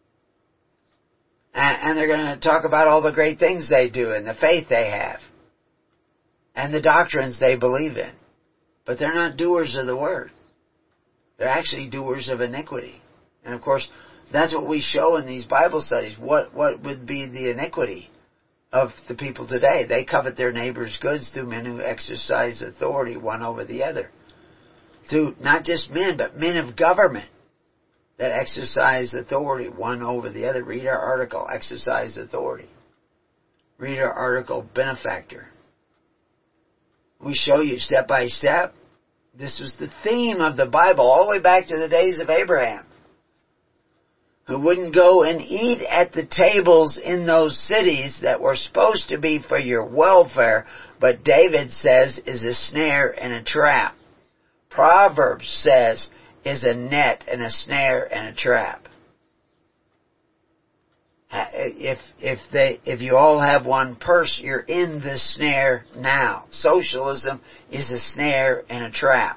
And they're going to talk about all the great things they do and the faith they have. And the doctrines they believe in. But they're not doers of the word. They're actually doers of iniquity. And of course, that's what we show in these Bible studies. What would be the iniquity of the people today? They covet their neighbor's goods through men who exercise authority one over the other. Through not just men, but men of government that exercise authority one over the other. Read our article, Exercise Authority. Read our article, Benefactor. We show you step by step. This was the theme of the Bible all the way back to the days of Abraham, who wouldn't go and eat at the tables in those cities that were supposed to be for your welfare, but David says is a snare and a trap. Proverbs says is a net and a snare and a trap. If you all have one purse, you're in the snare now. Socialism is a snare and a trap.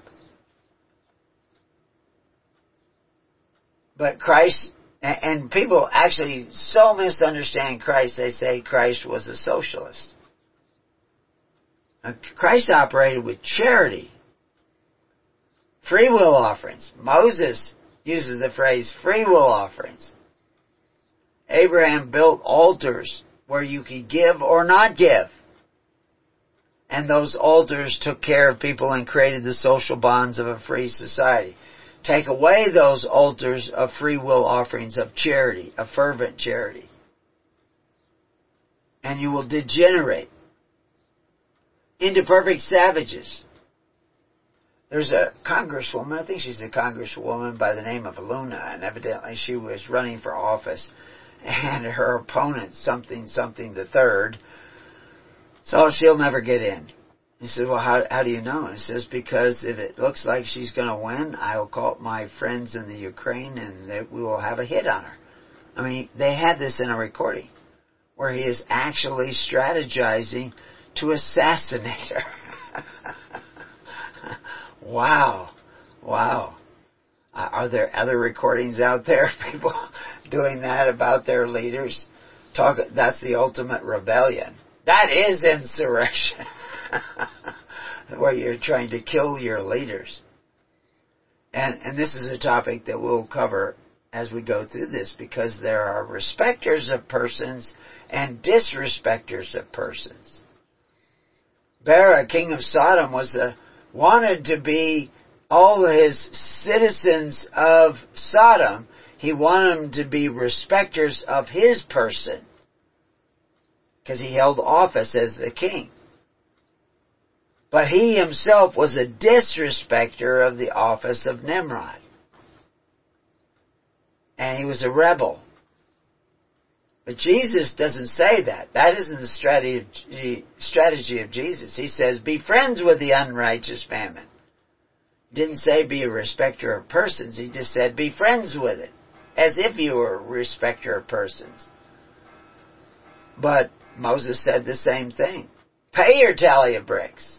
But Christ, and people actually so misunderstand Christ, they say Christ was a socialist. Now, Christ operated with charity. Free will offerings. Moses uses the phrase free will offerings. Abraham built altars where you could give or not give. And those altars took care of people and created the social bonds of a free society. Take away those altars of free will offerings of charity, of fervent charity, and you will degenerate into perfect savages. There's a congresswoman, I think she's a congresswoman by the name of Luna, and evidently she was running for office, and her opponent, something the third, so she'll never get in. He said, well, how do you know? And he says, because if it looks like she's going to win, I'll call my friends in the Ukraine and we will have a hit on her. I mean, they had this in a recording where he is actually strategizing to assassinate her. Wow. Are there other recordings out there? People doing that about their leaders? That's the ultimate rebellion. That is insurrection. Where you're trying to kill your leaders. And this is a topic that we'll cover as we go through this, because there are respecters of persons and disrespecters of persons. Bera, king of Sodom, wanted to be all his citizens of Sodom. He wanted them to be respecters of his person, because he held office as the king. But he himself was a disrespecter of the office of Nimrod. And he was a rebel. But Jesus doesn't say that. That isn't the strategy of Jesus. He says, be friends with the unrighteous mammon. He didn't say be a respecter of persons. He just said, be friends with it. as if you were a respecter of persons. But Moses said the same thing. Pay your tally of bricks,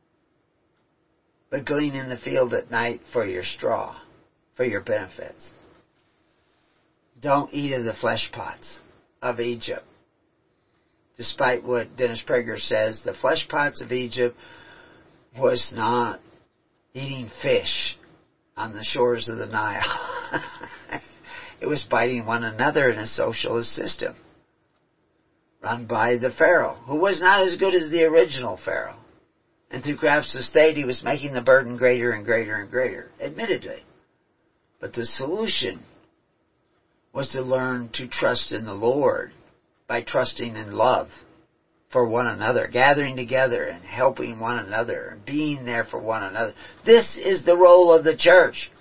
but glean in the field at night for your straw, for your benefits. Don't eat of the flesh pots of Egypt. Despite what Dennis Prager says, the flesh pots of Egypt was not eating fish on the shores of the Nile. It was biting one another in a socialist system run by the Pharaoh, who was not as good as the original Pharaoh. And through crafts of state, he was making the burden greater and greater and greater, admittedly. But the solution was to learn to trust in the Lord by trusting in love for one another, gathering together and helping one another and being there for one another. This is the role of the church.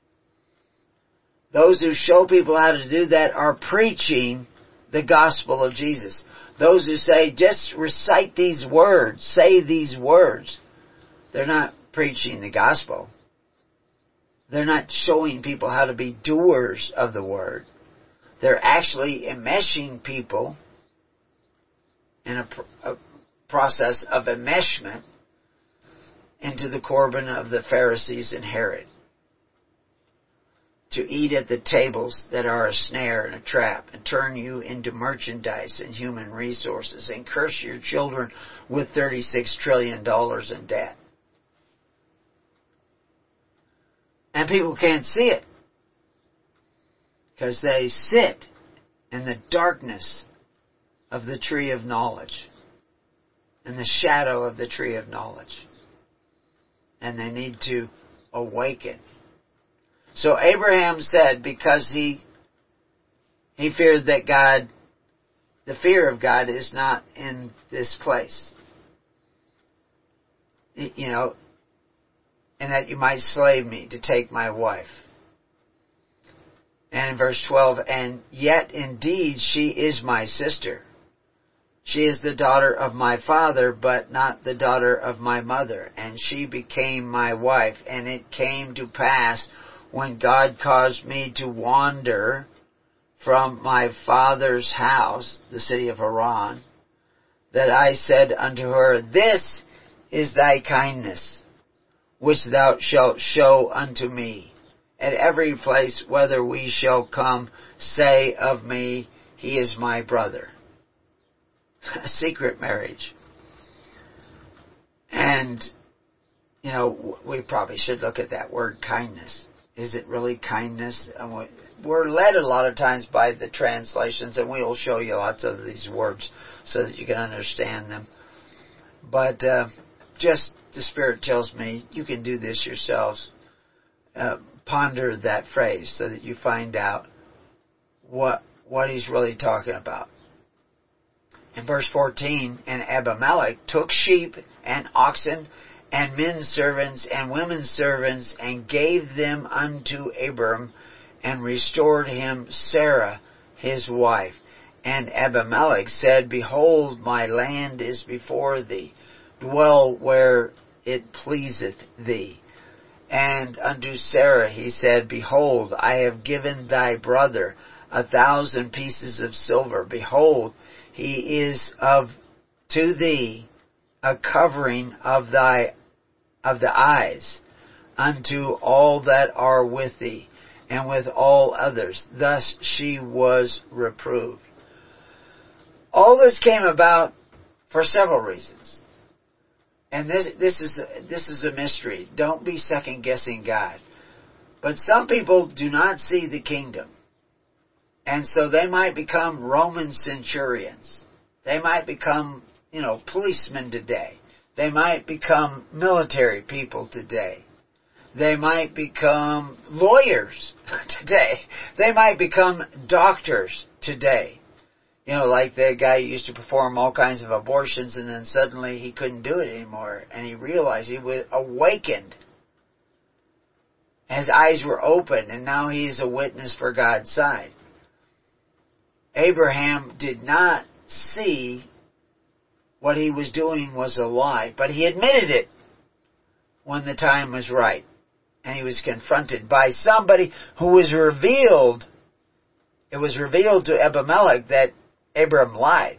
Those who show people how to do that are preaching the gospel of Jesus. Those who say, just recite these words, say these words, they're not preaching the gospel. They're not showing people how to be doers of the word. They're actually enmeshing people in a process of enmeshment into the Corban of the Pharisees and Herod, to eat at the tables that are a snare and a trap, and turn you into merchandise and human resources, and curse your children with $36 trillion in debt. And people can't see it, because they sit in the darkness of the tree of knowledge, in the shadow of the tree of knowledge. And they need to awaken. So Abraham said, because he feared that God, the fear of God is not in this place. You know, and that you might slay me to take my wife. And in verse 12, and yet indeed she is my sister. She is the daughter of my father, but not the daughter of my mother. And she became my wife. And it came to pass, when God caused me to wander from my father's house, the city of Haran, that I said unto her, this is thy kindness, which thou shalt show unto me. At every place whither we shall come, say of me, he is my brother. A secret marriage. And, you know, we probably should look at that word kindness. Is it really kindness? And we're led a lot of times by the translations, and we will show you lots of these words so that you can understand them. But just the Spirit tells me you can do this yourselves. Ponder that phrase so that you find out what he's really talking about. In verse 14, and Abimelech took sheep and oxen and men's servants and women's servants, and gave them unto Abram, and restored him Sarah his wife. And Abimelech said, behold, my land is before thee. Dwell where it pleaseth thee. And unto Sarah he said, behold, I have given thy brother 1,000 pieces of silver. Behold, he is to thee a covering of the eyes unto all that are with thee, and with all others. Thus she was reproved. All this came about for several reasons. And this is a mystery. Don't be second guessing God. But some people do not see the kingdom. And so they might become Roman centurions. They might become, policemen today. They might become military people today. They might become lawyers today. They might become doctors today. Like the guy who used to perform all kinds of abortions, and then suddenly he couldn't do it anymore. And he realized he was awakened. His eyes were open, and now he's a witness for God's side. Abraham did not see what he was doing was a lie, but he admitted it when the time was right. And he was confronted by somebody who was revealed it was revealed to Abimelech that Abram lied.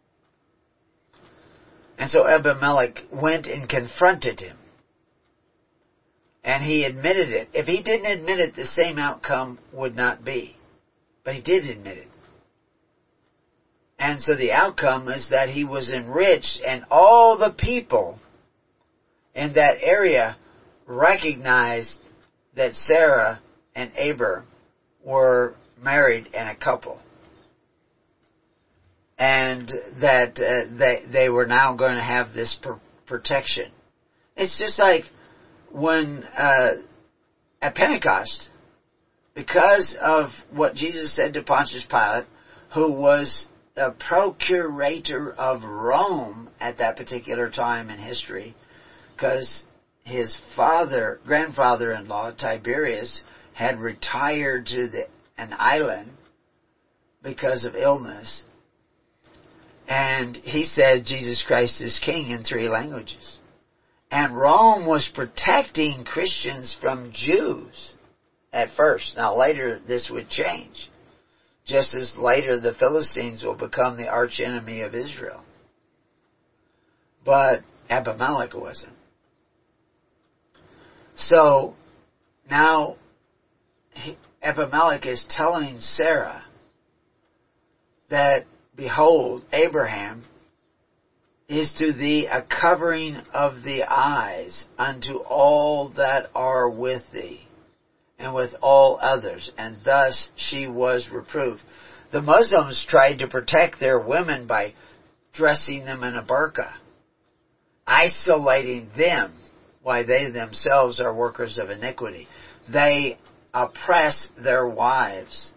And so Abimelech went and confronted him. And he admitted it. If he didn't admit it, the same outcome would not be. But he did admit it. And so the outcome is that he was enriched, and all the people in that area recognized that Sarah and Abram were married and a couple. And that they were now going to have this protection. It's just like when at Pentecost, because of what Jesus said to Pontius Pilate, who was a procurator of Rome at that particular time in history, because his grandfather-in-law, Tiberius, had retired to an island because of illness. And he said Jesus Christ is King in 3 languages. And Rome was protecting Christians from Jews at first. Now later this would change. Just as later the Philistines will become the arch enemy of Israel. But Abimelech wasn't. So now Abimelech is telling Sarah that, behold, Abraham is to thee a covering of the eyes unto all that are with thee, and with all others, and thus she was reproved. The Muslims tried to protect their women by dressing them in a burqa, isolating them, while they themselves are workers of iniquity. They oppress their wives.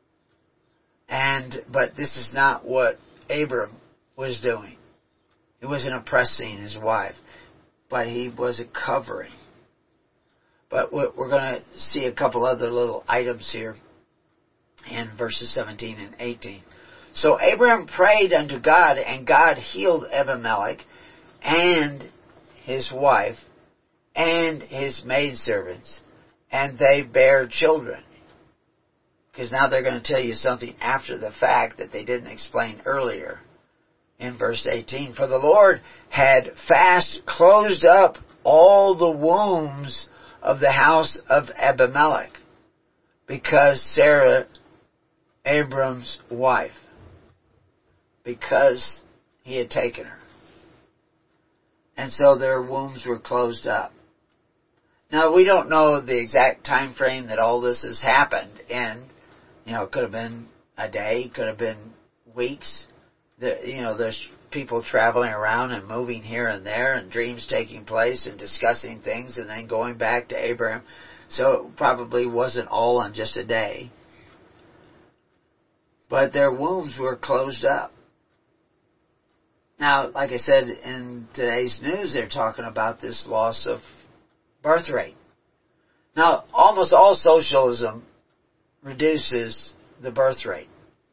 But this is not what Abram was doing. He wasn't oppressing his wife, but he was a covering. But we're going to see a couple other little items here in verses 17 and 18. So Abraham prayed unto God, and God healed Abimelech and his wife and his maidservants, and they bare children. Because now they're going to tell you something after the fact that they didn't explain earlier in verse 18. For the Lord had fast closed up all the wombs of the house of Abimelech, because Sarah, Abram's wife, because he had taken her. And so their wombs were closed up. Now, we don't know the exact time frame that all this has happened in. It could have been a day, could have been weeks. There's people traveling around and moving here and there, and dreams taking place and discussing things and then going back to Abraham. So it probably wasn't all in just a day. But their wombs were closed up. Now, like I said, in today's news, they're talking about this loss of birth rate. Now, almost all socialism reduces the birth rate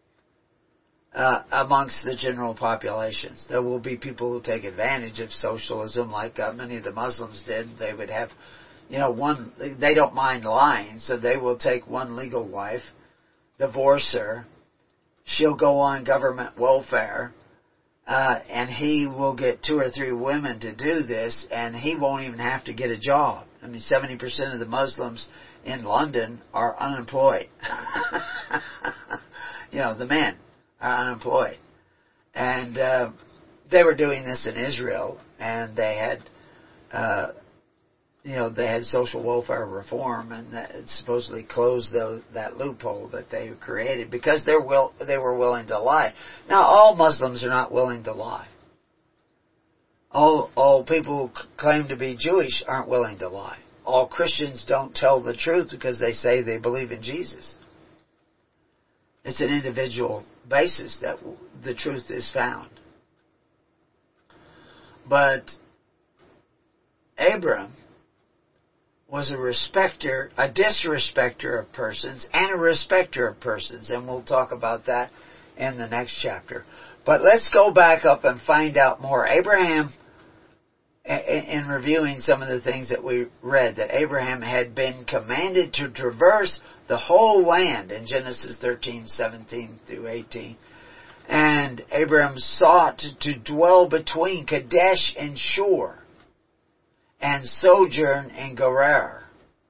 amongst the general populations. There will be people who take advantage of socialism, like many of the Muslims did. They would have, they don't mind lying, so they will take one legal wife, divorce her, she'll go on government welfare, and he will get 2 or 3 women to do this, and he won't even have to get a job. 70% of the Muslims in London are unemployed. The men are unemployed. And they were doing this in Israel, and they had, they had social welfare reform, and that supposedly closed that loophole that they created because they were willing to lie. Now, all Muslims are not willing to lie. All people who claim to be Jewish aren't willing to lie. All Christians don't tell the truth because they say they believe in Jesus. It's an individual basis that the truth is found. But Abram was a disrespecter of persons, and a respecter of persons, and we'll talk about that in the next chapter. But let's go back up and find out more. Abraham in reviewing some of the things that we read, that Abraham had been commanded to traverse the whole land in Genesis 13:17 through 18. And Abraham sought to dwell between Kadesh and Shur, and sojourn in Gerar.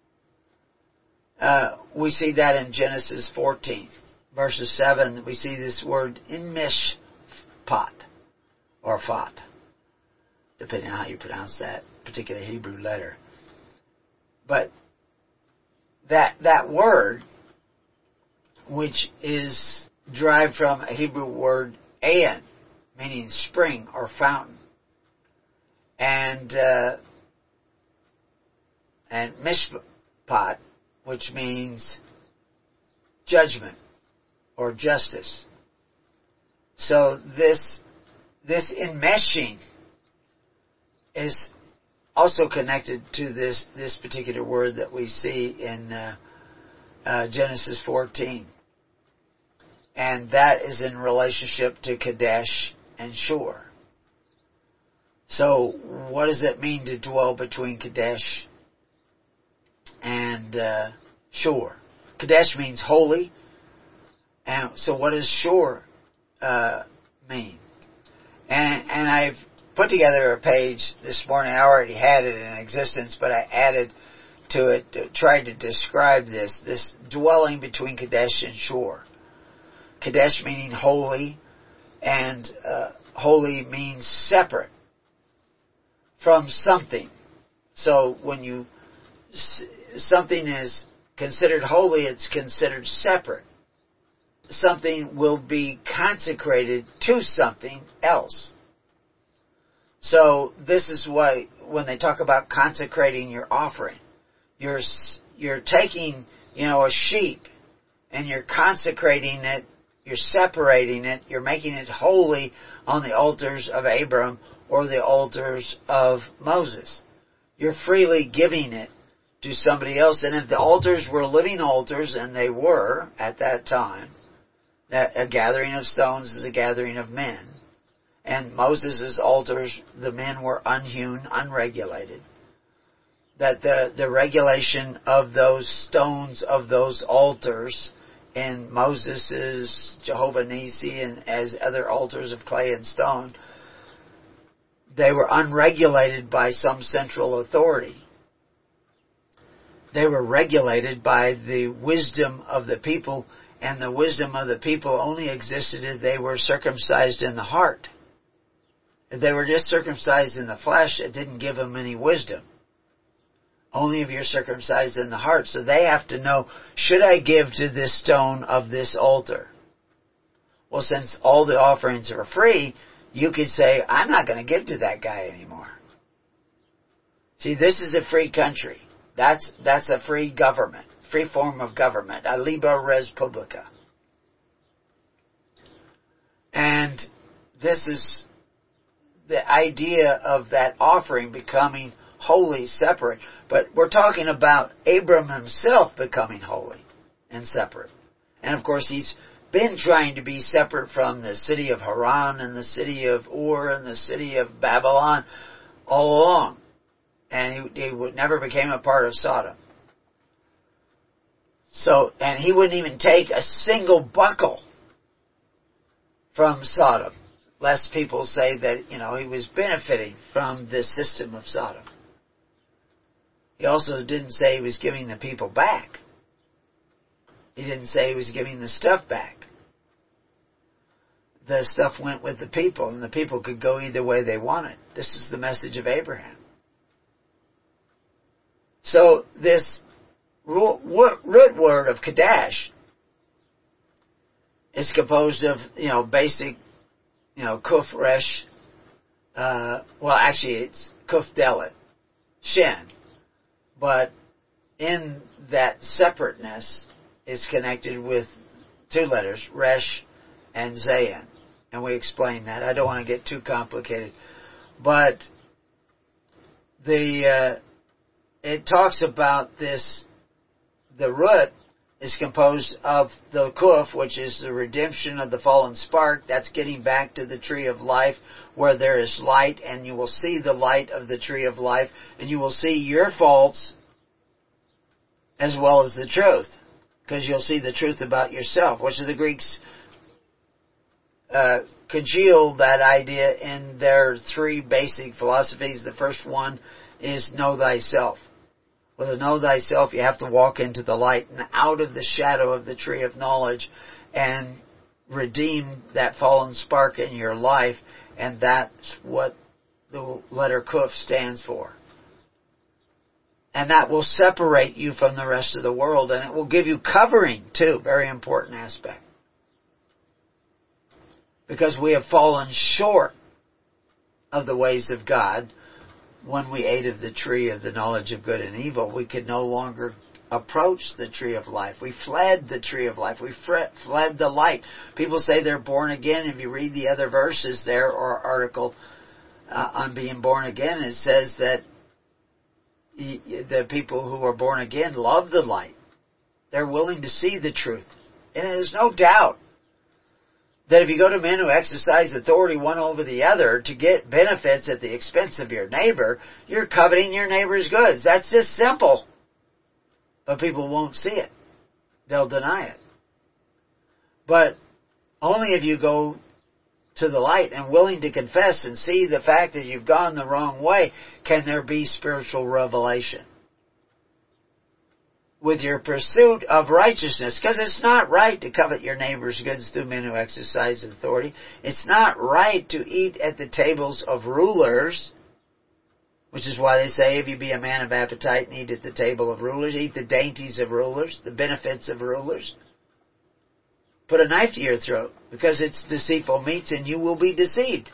We see that in Genesis 14, verses 7. We see this word in mishpat, or fat, depending on how you pronounce that particular Hebrew letter. But that word, which is derived from a Hebrew word ayin, meaning spring or fountain, and mishpat, which means judgment or justice. So this enmeshing is also connected to this particular word that we see in Genesis 14. And that is in relationship to Kadesh and Shur. So what does it mean to dwell between Kadesh and Shur? Kadesh means holy. And so what does Shur mean? And I've put together a page this morning. I already had it in existence, but I added to it to try to describe this dwelling between Kadesh and Shur. Kadesh meaning holy, and holy means separate from something. So when something is considered holy, it's considered separate. Something will be consecrated to something else. So this is why when they talk about consecrating your offering, you're taking, a sheep, and you're consecrating it, you're separating it, you're making it holy on the altars of Abram or the altars of Moses. You're freely giving it to somebody else. And if the altars were living altars, and they were at that time, that a gathering of stones is a gathering of men. And Moses' altars, the men were unhewn, unregulated. That the regulation of those stones, of those altars, in Moses' Jehovah Nissi and as other altars of clay and stone, they were unregulated by some central authority. They were regulated by the wisdom of the people, and the wisdom of the people only existed if they were circumcised in the heart. If they were just circumcised in the flesh, it didn't give them any wisdom. Only if you're circumcised in the heart. So they have to know, should I give to this stone of this altar? Well, since all the offerings are free, you could say, I'm not going to give to that guy anymore. See, this is a free country. That's a free government, free form of government, a liber res publica. And this is the idea of that offering becoming holy, separate. But we're talking about Abram himself becoming holy and separate. And of course, he's been trying to be separate from the city of Haran and the city of Ur and the city of Babylon all along. And he never became a part of Sodom. So, and he wouldn't even take a single buckle from Sodom, lest people say that, he was benefiting from the system of Sodom. He also didn't say he was giving the people back. He didn't say he was giving the stuff back. The stuff went with the people, and the people could go either way they wanted. This is the message of Abraham. So this root word of Kadesh is composed of, basic, Kuf Resh, actually it's Kuf Dalet, Shin. But in that separateness is connected with two letters, Resh and Zayin. And we explain that. I don't want to get too complicated. But it talks about this, the root is composed of the kuf, which is the redemption of the fallen spark. That's getting back to the tree of life where there is light, and you will see the light of the tree of life, and you will see your faults as well as the truth, because you'll see the truth about yourself, which the Greeks congealed that idea in their three basic philosophies. The first one is know thyself. Well, to know thyself, you have to walk into the light and out of the shadow of the tree of knowledge and redeem that fallen spark in your life, and that's what the letter Kuf stands for. And that will separate you from the rest of the world, and it will give you covering too, very important aspect. Because we have fallen short of the ways of God. When we ate of the tree of the knowledge of good and evil, we could no longer approach the tree of life. We fled the tree of life. We fled the light. People say they're born again. If you read the other verses there, or article on being born again, it says that the people who are born again love the light. They're willing to see the truth. And there's no doubt that if you go to men who exercise authority one over the other to get benefits at the expense of your neighbor, you're coveting your neighbor's goods. That's just simple. But people won't see it. They'll deny it. But only if you go to the light and willing to confess and see the fact that you've gone the wrong way, can there be spiritual revelation. With your pursuit of righteousness, because it's not right to covet your neighbor's goods through men who exercise authority. It's not right to eat at the tables of rulers, which is why they say if you be a man of appetite and eat at the table of rulers, eat the dainties of rulers, the benefits of rulers. Put a knife to your throat, because it's deceitful meats and you will be deceived.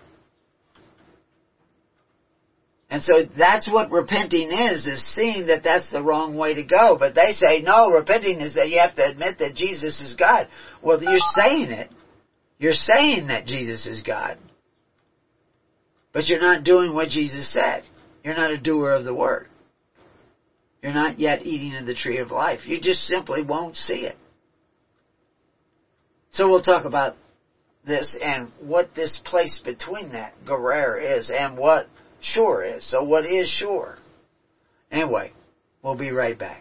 And so that's what repenting is seeing that that's the wrong way to go. But they say, no, repenting is that you have to admit that Jesus is God. Well, you're saying it. You're saying that Jesus is God. But you're not doing what Jesus said. You're not a doer of the word. You're not yet eating of the tree of life. You just simply won't see it. So we'll talk about this and what this place between that, Gerar, is, and what sure is. So what is sure? Anyway, we'll be right back.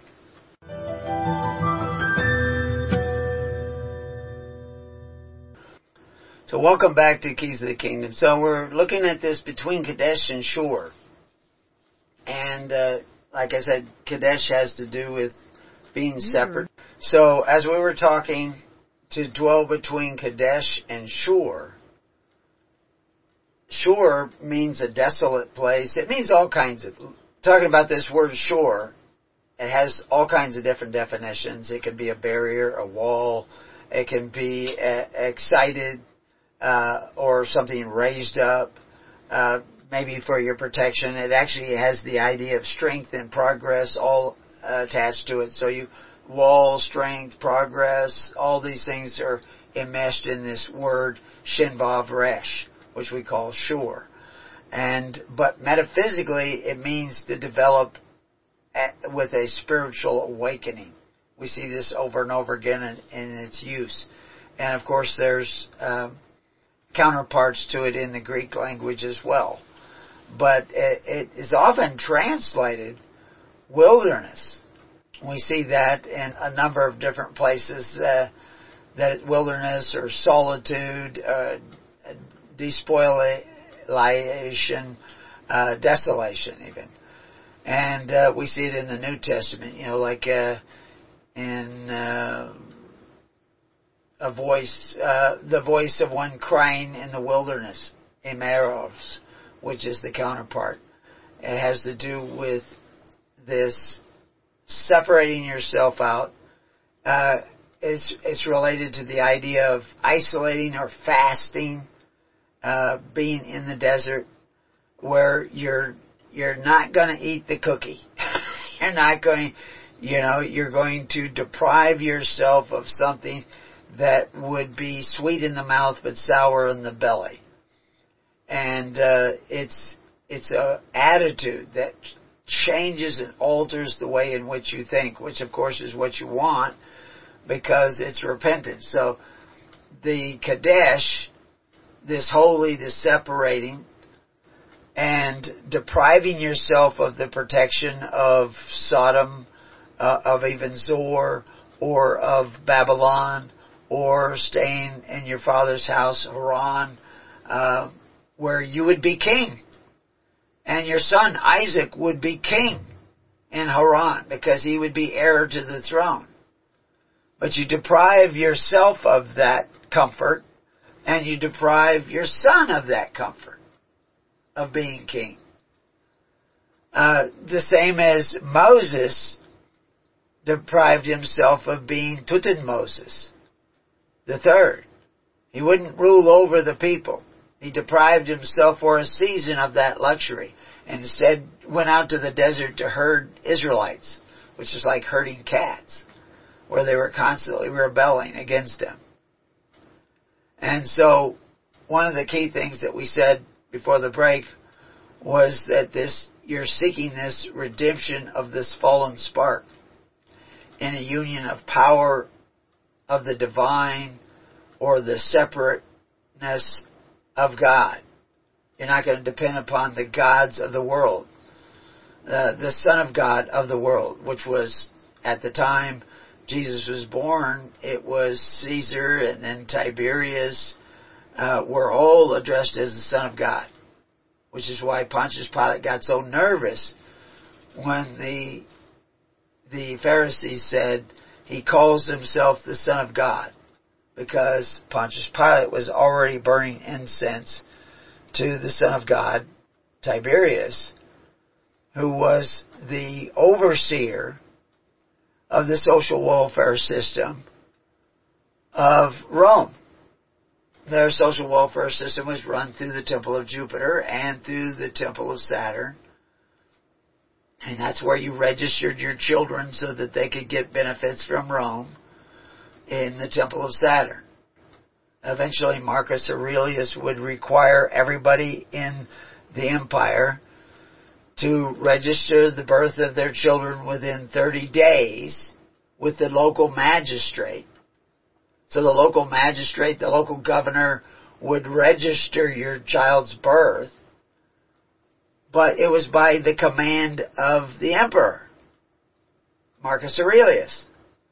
So welcome back to Keys of the Kingdom. So we're looking at this between Kadesh and Shur. And like I said, Kadesh has to do with being separate. So as we were talking, to dwell between Kadesh and Shur, Shur means a desolate place. It means all kinds of... Talking about this word shore, it has all kinds of different definitions. It can be a barrier, a wall. It can be excited or something raised up, maybe for your protection. It actually has the idea of strength and progress all attached to it. So wall, strength, progress, all these things are enmeshed in this word Shin Vav Resh, which we call Shur. But metaphysically, it means to develop with a spiritual awakening. We see this over and over again in its use. And of course, there's counterparts to it in the Greek language as well. But it is often translated wilderness. We see that in a number of different places, that wilderness or solitude, despoliation, desolation even. And we see it in the New Testament, like in the voice of one crying in the wilderness, Emeros, which is the counterpart. It has to do with this separating yourself out. It's related to the idea of isolating or fasting, being in the desert, where you're not going to eat the cookie. You're going to deprive yourself of something that would be sweet in the mouth but sour in the belly. And it's an attitude that changes and alters the way in which you think, which of course is what you want. because it's repentance. So the Kadesh, this holy, this separating, and depriving yourself of the protection of Sodom, of even Zor, or of Babylon, or staying in your father's house, Haran, where you would be king. And your son Isaac would be king in Haran, because he would be heir to the throne. But you deprive yourself of that comfort, and you deprive your son of that comfort of being king. The same as Moses deprived himself of being Tutmosis the third. He wouldn't rule over the people. He deprived himself for a season of that luxury, and instead went out to the desert to herd Israelites, which is like herding cats, where they were constantly rebelling against them. And so, one of the key things that we said before the break was that you're seeking this redemption of this fallen spark in a union of power of the divine or the separateness of God. You're not going to depend upon the gods of the world. The Son of God of the world, which was, at the time Jesus was born, it was Caesar and then Tiberius, were all addressed as the Son of God. Which is why Pontius Pilate got so nervous when the Pharisees said he calls himself the Son of God, because Pontius Pilate was already burning incense to the Son of God, Tiberius, who was the overseer of the social welfare system of Rome. Their social welfare system was run through the temple of Jupiter and through the temple of Saturn. And that's where you registered your children so that they could get benefits from Rome, in the temple of Saturn. Eventually Marcus Aurelius would require everybody in the empire to register the birth of their children within 30 days with the local magistrate. So the local magistrate, the local governor, would register your child's birth, but it was by the command of the emperor, Marcus Aurelius.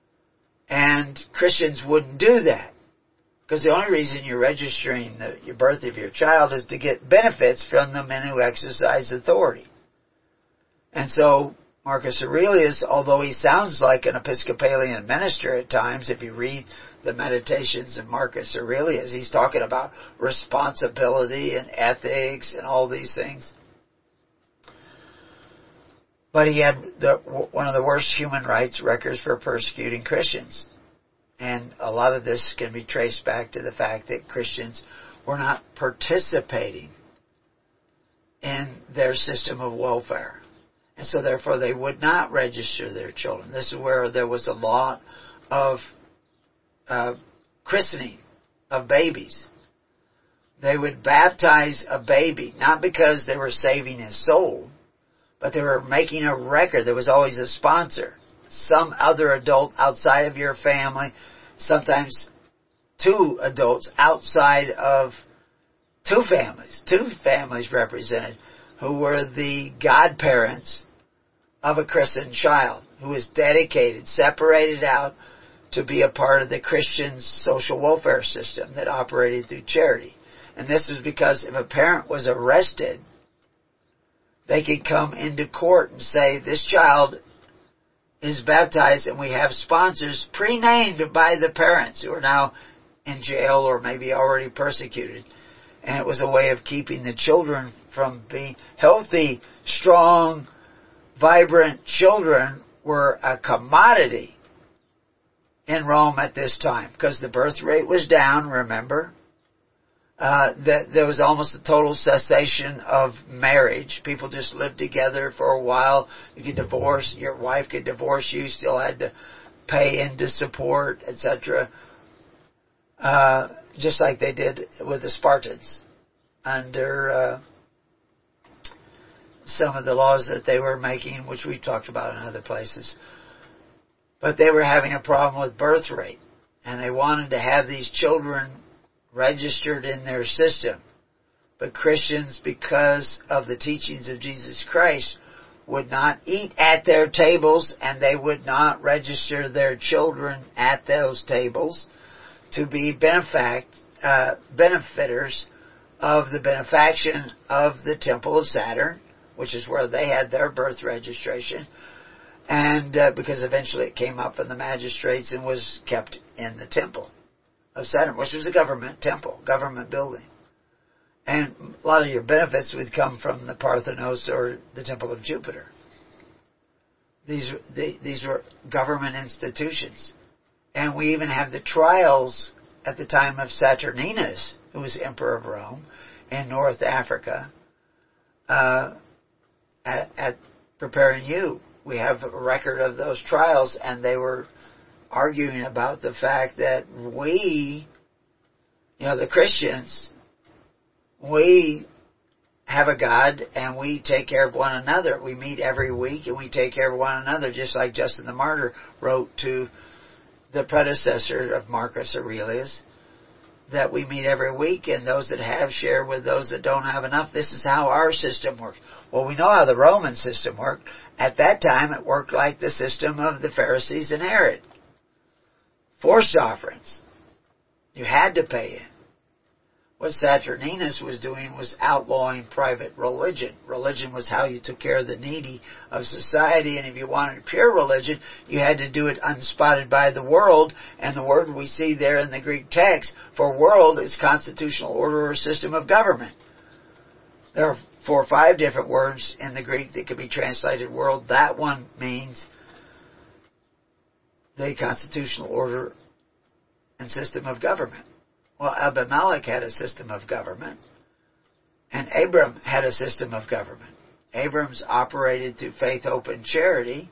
And Christians wouldn't do that, because the only reason you're registering your birth of your child is to get benefits from the men who exercise authority. And so Marcus Aurelius, although he sounds like an Episcopalian minister at times, if you read the Meditations of Marcus Aurelius, he's talking about responsibility and ethics and all these things. But he had one of the worst human rights records for persecuting Christians. And a lot of this can be traced back to the fact that Christians were not participating in their system of welfare. And so therefore they would not register their children. This is where there was a lot of christening of babies. They would baptize a baby, not because they were saving his soul, but they were making a record. There was always a sponsor, some other adult outside of your family, sometimes two adults outside of two families represented, who were the godparents of a christened child, who was dedicated, separated out to be a part of the Christian social welfare system that operated through charity. And this was because if a parent was arrested, they could come into court and say, this child is baptized, and we have sponsors pre-named by the parents who are now in jail or maybe already persecuted. And it was a way of keeping the children from being healthy, strong, vibrant children were a commodity in Rome at this time, because the birth rate was down, remember? There was almost a total cessation of marriage. People just lived together for a while. You could divorce, your wife could divorce you, still had to pay into support, etc. Just like they did with the Spartans under some of the laws that they were making, which we talked about in other places. But they were having a problem with birth rate, and they wanted to have these children registered in their system. But Christians, because of the teachings of Jesus Christ, would not eat at their tables, and they would not register their children at those tables to be benefactors of the benefaction of the Temple of Saturn, which is where they had their birth registration. And because eventually it came up from the magistrates and was kept in the Temple of Saturn, which was a government temple, government building. And a lot of your benefits would come from the Parthenos or the Temple of Jupiter. These were government institutions. And we even have the trials at the time of Saturninus, who was Emperor of Rome, in North Africa, at Preparing You. We have a record of those trials, and they were arguing about the fact that we, the Christians, we have a God, and we take care of one another. We meet every week, and we take care of one another, just like Justin the Martyr wrote to the predecessor of Marcus Aurelius, that we meet every week, and those that have share with those that don't have enough. This is how our system works. Well, we know how the Roman system worked. At that time, it worked like the system of the Pharisees and Herod. Forced offerings. You had to pay it. What Saturninus was doing was outlawing private religion. Religion was how you took care of the needy of society, and if you wanted pure religion, you had to do it unspotted by the world, and the word we see there in the Greek text for world is constitutional order or system of government. There are 4 or 5 different words in the Greek that could be translated world. That one means the constitutional order and system of government. Well, Abimelech had a system of government, and Abram had a system of government. Abram's operated through faith, hope, and charity,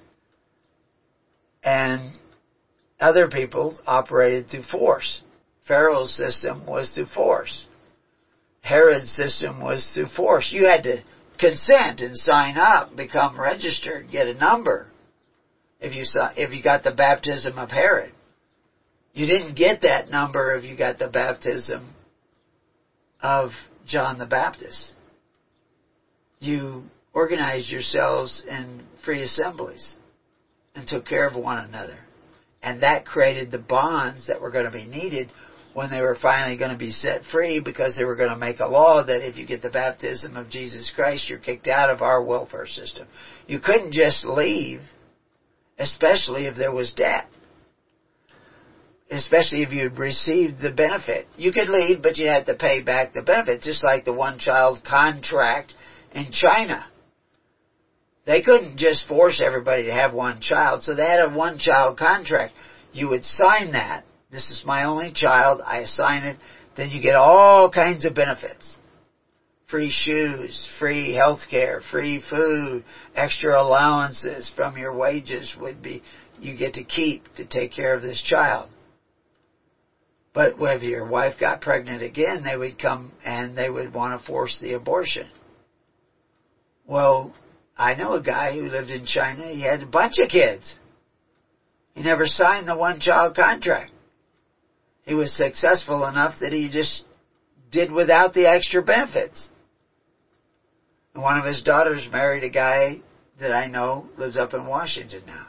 and other people operated through force. Pharaoh's system was through force. Herod's system was through force. You had to consent and sign up, become registered, get a number if you got the baptism of Herod. You didn't get that number if you got the baptism of John the Baptist. You organized yourselves in free assemblies and took care of one another. And that created the bonds that were going to be needed when they were finally going to be set free, because they were going to make a law that if you get the baptism of Jesus Christ, you're kicked out of our welfare system. You couldn't just leave, especially if there was debt. Especially if you had received the benefit. You could leave, but you had to pay back the benefit, just like the one-child contract in China. They couldn't just force everybody to have one child, so they had a one-child contract. You would sign that. This is my only child. I sign it. Then you get all kinds of benefits. Free shoes, free health care, free food, extra allowances from your wages would be, you get to keep to take care of this child. But if your wife got pregnant again, they would come and they would want to force the abortion. Well, I know a guy who lived in China. He had a bunch of kids. He never signed the one-child contract. He was successful enough that he just did without the extra benefits. And one of his daughters married a guy that I know lives up in Washington now.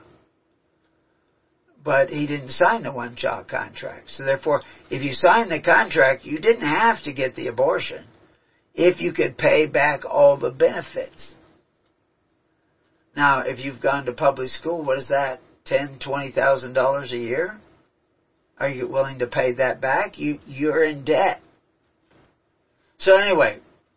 But he didn't sign the one-child contract. So therefore, if you signed the contract, you didn't have to get the abortion if you could pay back all the benefits. Now, if you've gone to public school, what is that? $10,000, $20,000 a year? Are you willing to pay that back? You're in debt. So anyway,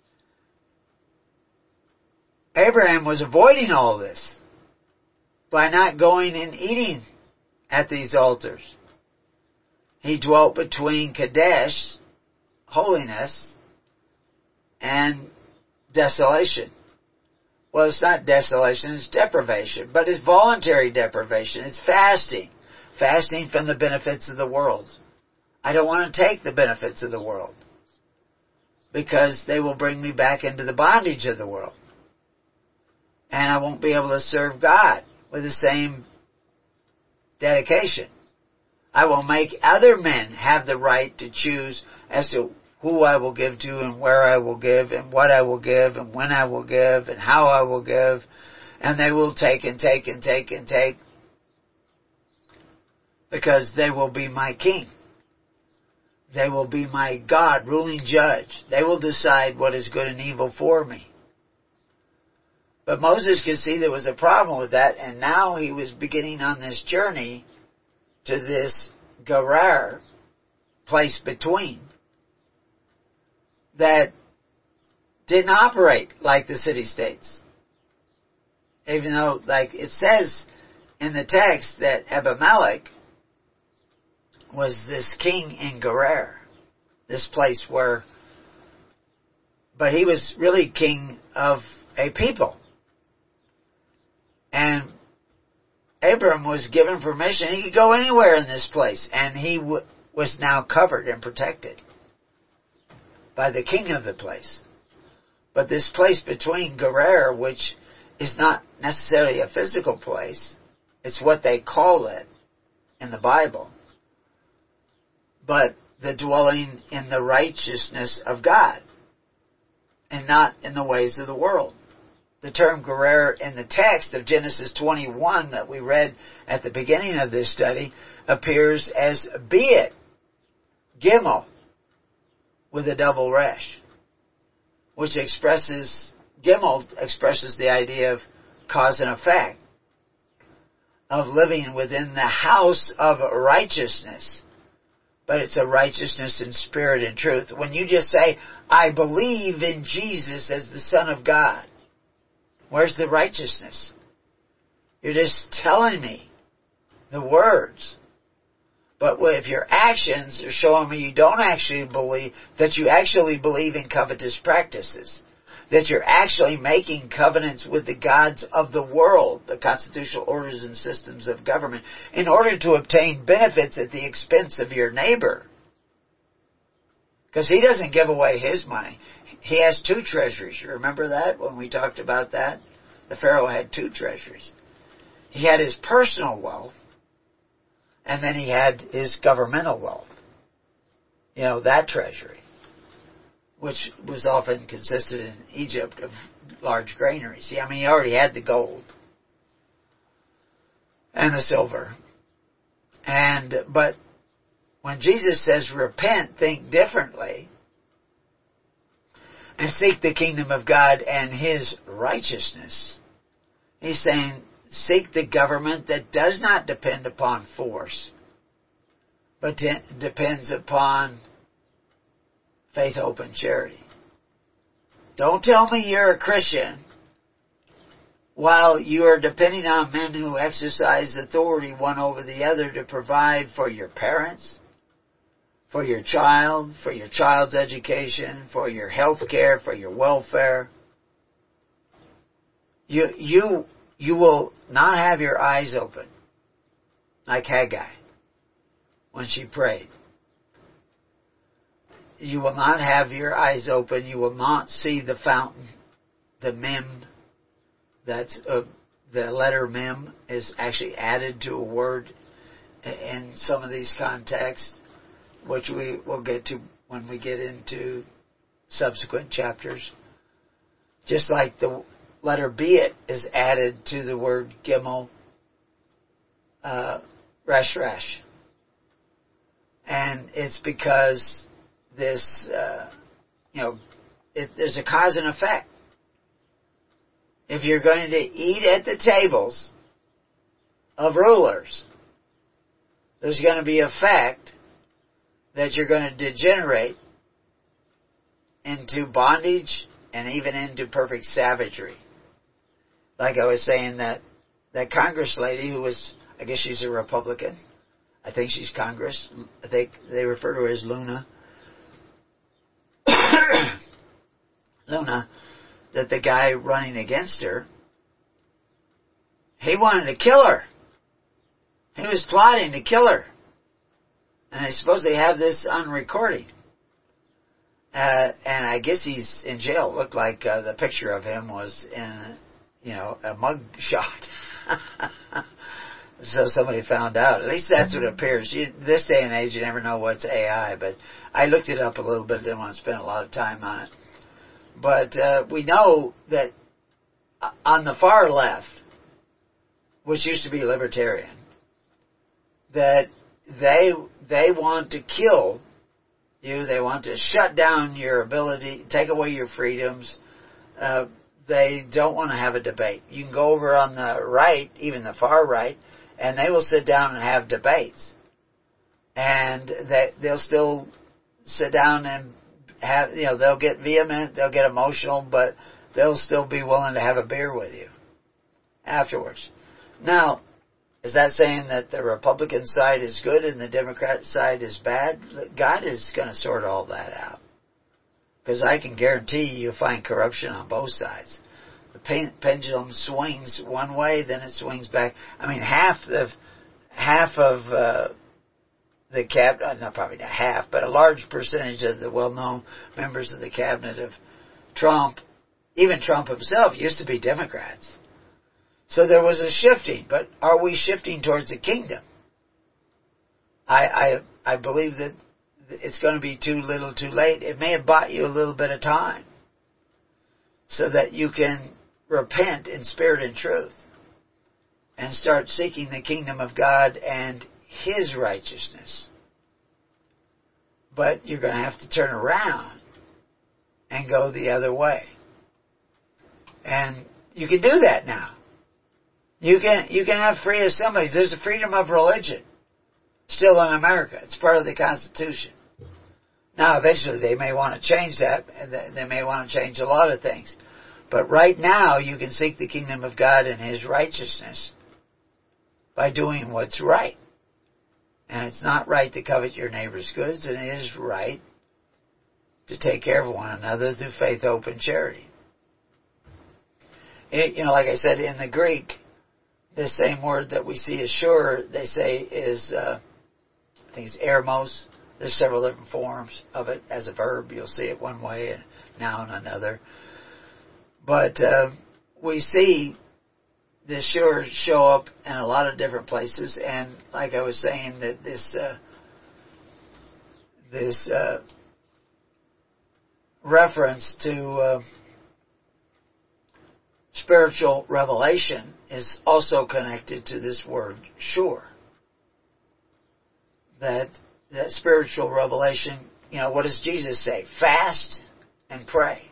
Abraham was avoiding all this by not going and eating at these altars. He dwelt between Kadesh, holiness, and desolation. Well, it's not desolation, it's deprivation, but it's voluntary deprivation. It's fasting. Fasting from the benefits of the world. I don't want to take the benefits of the world, because they will bring me back into the bondage of the world. And I won't be able to serve God with the same dedication. I will make other men have the right to choose as to who I will give to and where I will give and what I will give and when I will give and how I will give. And they will take and take and take and take because they will be my king. They will be my God, ruling judge. They will decide what is good and evil for me. But Moses could see there was a problem with that, and now he was beginning on this journey to this Gerar, place between, that didn't operate like the city-states. Even though, like it says in the text, that Abimelech was this king in Gerar, this place where, but he was really king of a people. And Abram was given permission. He could go anywhere in this place. And he was now covered and protected by the king of the place. But this place between Gerar, which is not necessarily a physical place, it's what they call it in the Bible, but the dwelling in the righteousness of God and not in the ways of the world. The term Gerar in the text of Genesis 21 that we read at the beginning of this study appears as Be'it, Gimel, with a double resh, which Gimel expresses the idea of cause and effect, of living within the house of righteousness. But it's a righteousness in spirit and truth. When you just say, I believe in Jesus as the Son of God, where's the righteousness? You're just telling me the words. But if your actions are showing me you don't actually believe, that you actually believe in covetous practices, that you're actually making covenants with the gods of the world, the constitutional orders and systems of government, in order to obtain benefits at the expense of your neighbor. Because he doesn't give away his money. He has two treasuries. You remember that when we talked about that? The Pharaoh had two treasuries. He had his personal wealth, and then he had his governmental wealth. You know, that treasury, which was often consisted in Egypt of large granaries. See, I mean, he already had the gold and the silver. But when Jesus says, repent, think differently, and seek the kingdom of God and His righteousness, He's saying, seek the government that does not depend upon force, but depends upon faith, hope, and charity. Don't tell me you're a Christian while you are depending on men who exercise authority one over the other to provide for your parents, for your child, for your child's education, for your health care, for your welfare. You will not have your eyes open like Haggai when she prayed. You will not have your eyes open. You will not see the fountain, the mem. That's the letter mem is actually added to a word in some of these contexts, which we will get to when we get into subsequent chapters. Just like the letter Be'it is added to the word Gimel, Resh. And it's because this, there's a cause and effect. If you're going to eat at the tables of rulers, there's going to be an effect that you're going to degenerate into bondage and even into perfect savagery. Like I was saying, that Congress lady who was, I guess she's a Republican. I think she's Congress. I think they refer to her as Luna. Luna, that the guy running against her, he wanted to kill her. He was plotting to kill her. And I suppose they have this on recording. And I guess he's in jail. It looked like the picture of him was in, a mug shot. so somebody found out. At least that's what it appears. This day and age, you never know what's AI, but I looked it up a little bit. Didn't want to spend a lot of time on it. But we know that on the far left, which used to be libertarian, that they want to kill you. They want to shut down your ability, take away your freedoms. They don't want to have a debate. You can go over on the right, even the far right, and they will sit down and have debates. And they'll still sit down and have, they'll get vehement, they'll get emotional, but they'll still be willing to have a beer with you afterwards. Now, is that saying that the Republican side is good and the Democrat side is bad? God is going to sort all that out. Because I can guarantee you'll find corruption on both sides. The pendulum swings one way, then it swings back. I mean, half of the cabinet, not probably not half, but a large percentage of the well-known members of the cabinet of Trump, even Trump himself, used to be Democrats. So there was a shifting, but are we shifting towards the kingdom? I believe that it's going to be too little too late. It may have bought you a little bit of time so that you can repent in spirit and truth and start seeking the kingdom of God and His righteousness. But you're going to have to turn around and go the other way. And you can do that now. You can have free assemblies. There's a freedom of religion still in America. It's part of the Constitution. Now, eventually they may want to change that, and they may want to change a lot of things. But right now, you can seek the kingdom of God and His righteousness by doing what's right. And it's not right to covet your neighbor's goods, and it is right to take care of one another through faith, hope, and charity. Like I said, in the Greek, the same word that we see as sure, they say is, I think it's ermos. There's several different forms of it as a verb. You'll see it one way and noun another. But we see this sure show up in a lot of different places. And like I was saying, that this reference to spiritual revelation is also connected to this word sure. That spiritual revelation, what does Jesus say? Fast and pray.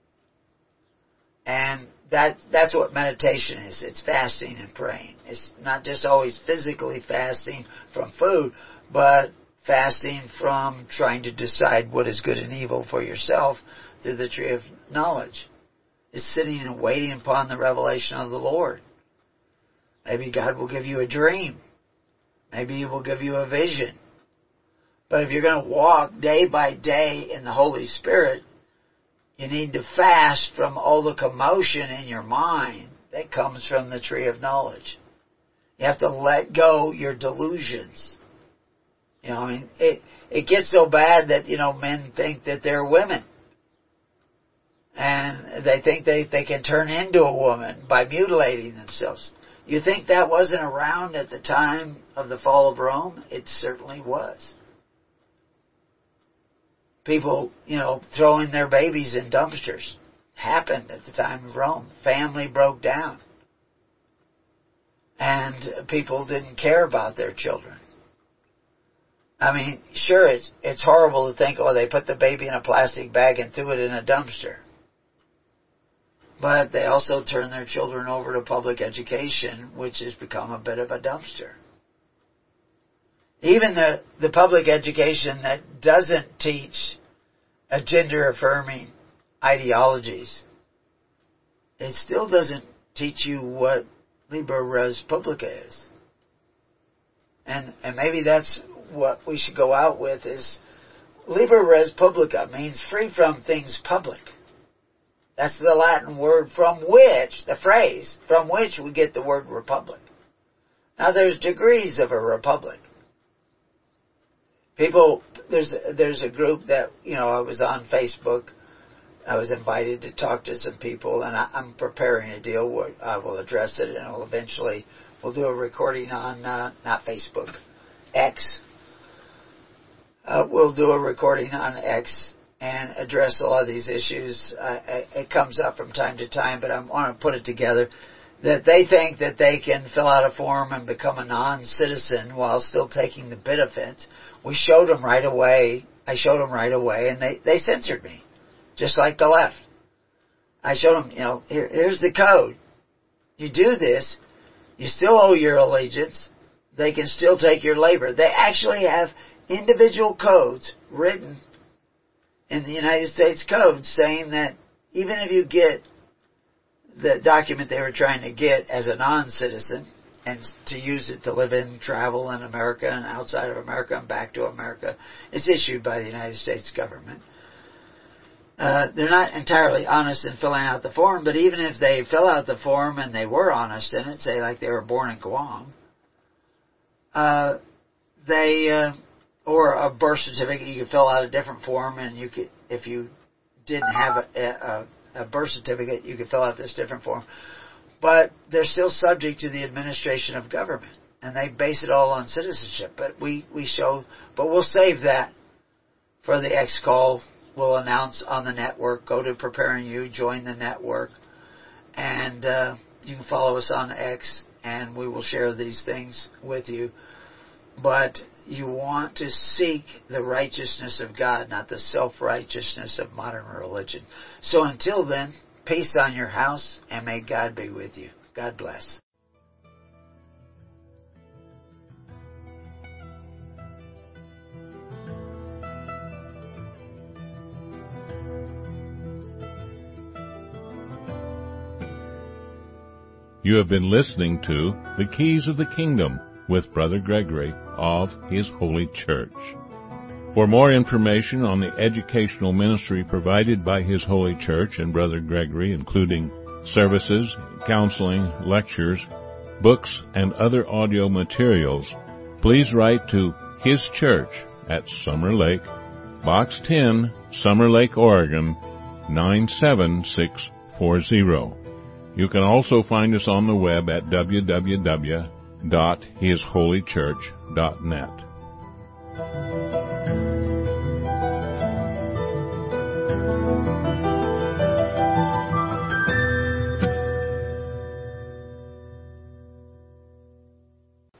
And that's what meditation is. It's fasting and praying. It's not just always physically fasting from food, but fasting from trying to decide what is good and evil for yourself through the tree of knowledge. It's sitting and waiting upon the revelation of the Lord. Maybe God will give you a dream. Maybe He will give you a vision. But if you're going to walk day by day in the Holy Spirit, you need to fast from all the commotion in your mind that comes from the tree of knowledge. You have to let go your delusions. It gets so bad that, men think that they're women. And they think they can turn into a woman by mutilating themselves. You think that wasn't around at the time of the fall of Rome? It certainly was. People, throwing their babies in dumpsters happened at the time of Rome. Family broke down. And people didn't care about their children. I mean, sure, it's horrible to think, they put the baby in a plastic bag and threw it in a dumpster. But they also turn their children over to public education, which has become a bit of a dumpster. Even the public education that doesn't teach a gender-affirming ideologies, it still doesn't teach you what Liber Res Publica is. And maybe that's what we should go out with is Liber Res Publica means free from things public. That's the Latin word the phrase from which we get the word republic. Now there's degrees of a republic. People, there's a group that, I was on Facebook I was invited to talk to some people, and I'm preparing a deal where I will address it, and we'll do a recording on, not Facebook, X. We'll do a recording on X and address a lot of these issues. It comes up from time to time, but I want to put it together that they think that they can fill out a form and become a non-citizen while still taking the benefits. We showed them right away. I showed them right away, and they censored me, just like the left. I showed them, here's the code. You do this, you still owe your allegiance. They can still take your labor. They actually have individual codes written in the United States Code saying that even if you get the document they were trying to get as a non-citizen and to use it to live in, travel in America and outside of America and back to America, it's issued by the United States government. They're not entirely honest in filling out the form, but even if they fill out the form and they were honest in it, say like they were born in Guam, or a birth certificate, you could fill out a different form, and you could, if you didn't have a birth certificate, you could fill out this different form. But they're still subject to the administration of government, and they base it all on citizenship. But we'll save that for the X call. We'll announce on the network. Go to Preparing You, join the network, and you can follow us on X, and we will share these things with you. But you want to seek the righteousness of God, not the self-righteousness of modern religion. So until then, peace on your house, and may God be with you. God bless. You have been listening to The Keys of the Kingdom with Brother Gregory of His Holy Church. For more information on the educational ministry provided by His Holy Church and Brother Gregory, including services, counseling, lectures, books, and other audio materials, please write to His Church at Summer Lake, Box 10, Summer Lake, Oregon, 97640. You can also find us on the web at www.hisholychurch.net.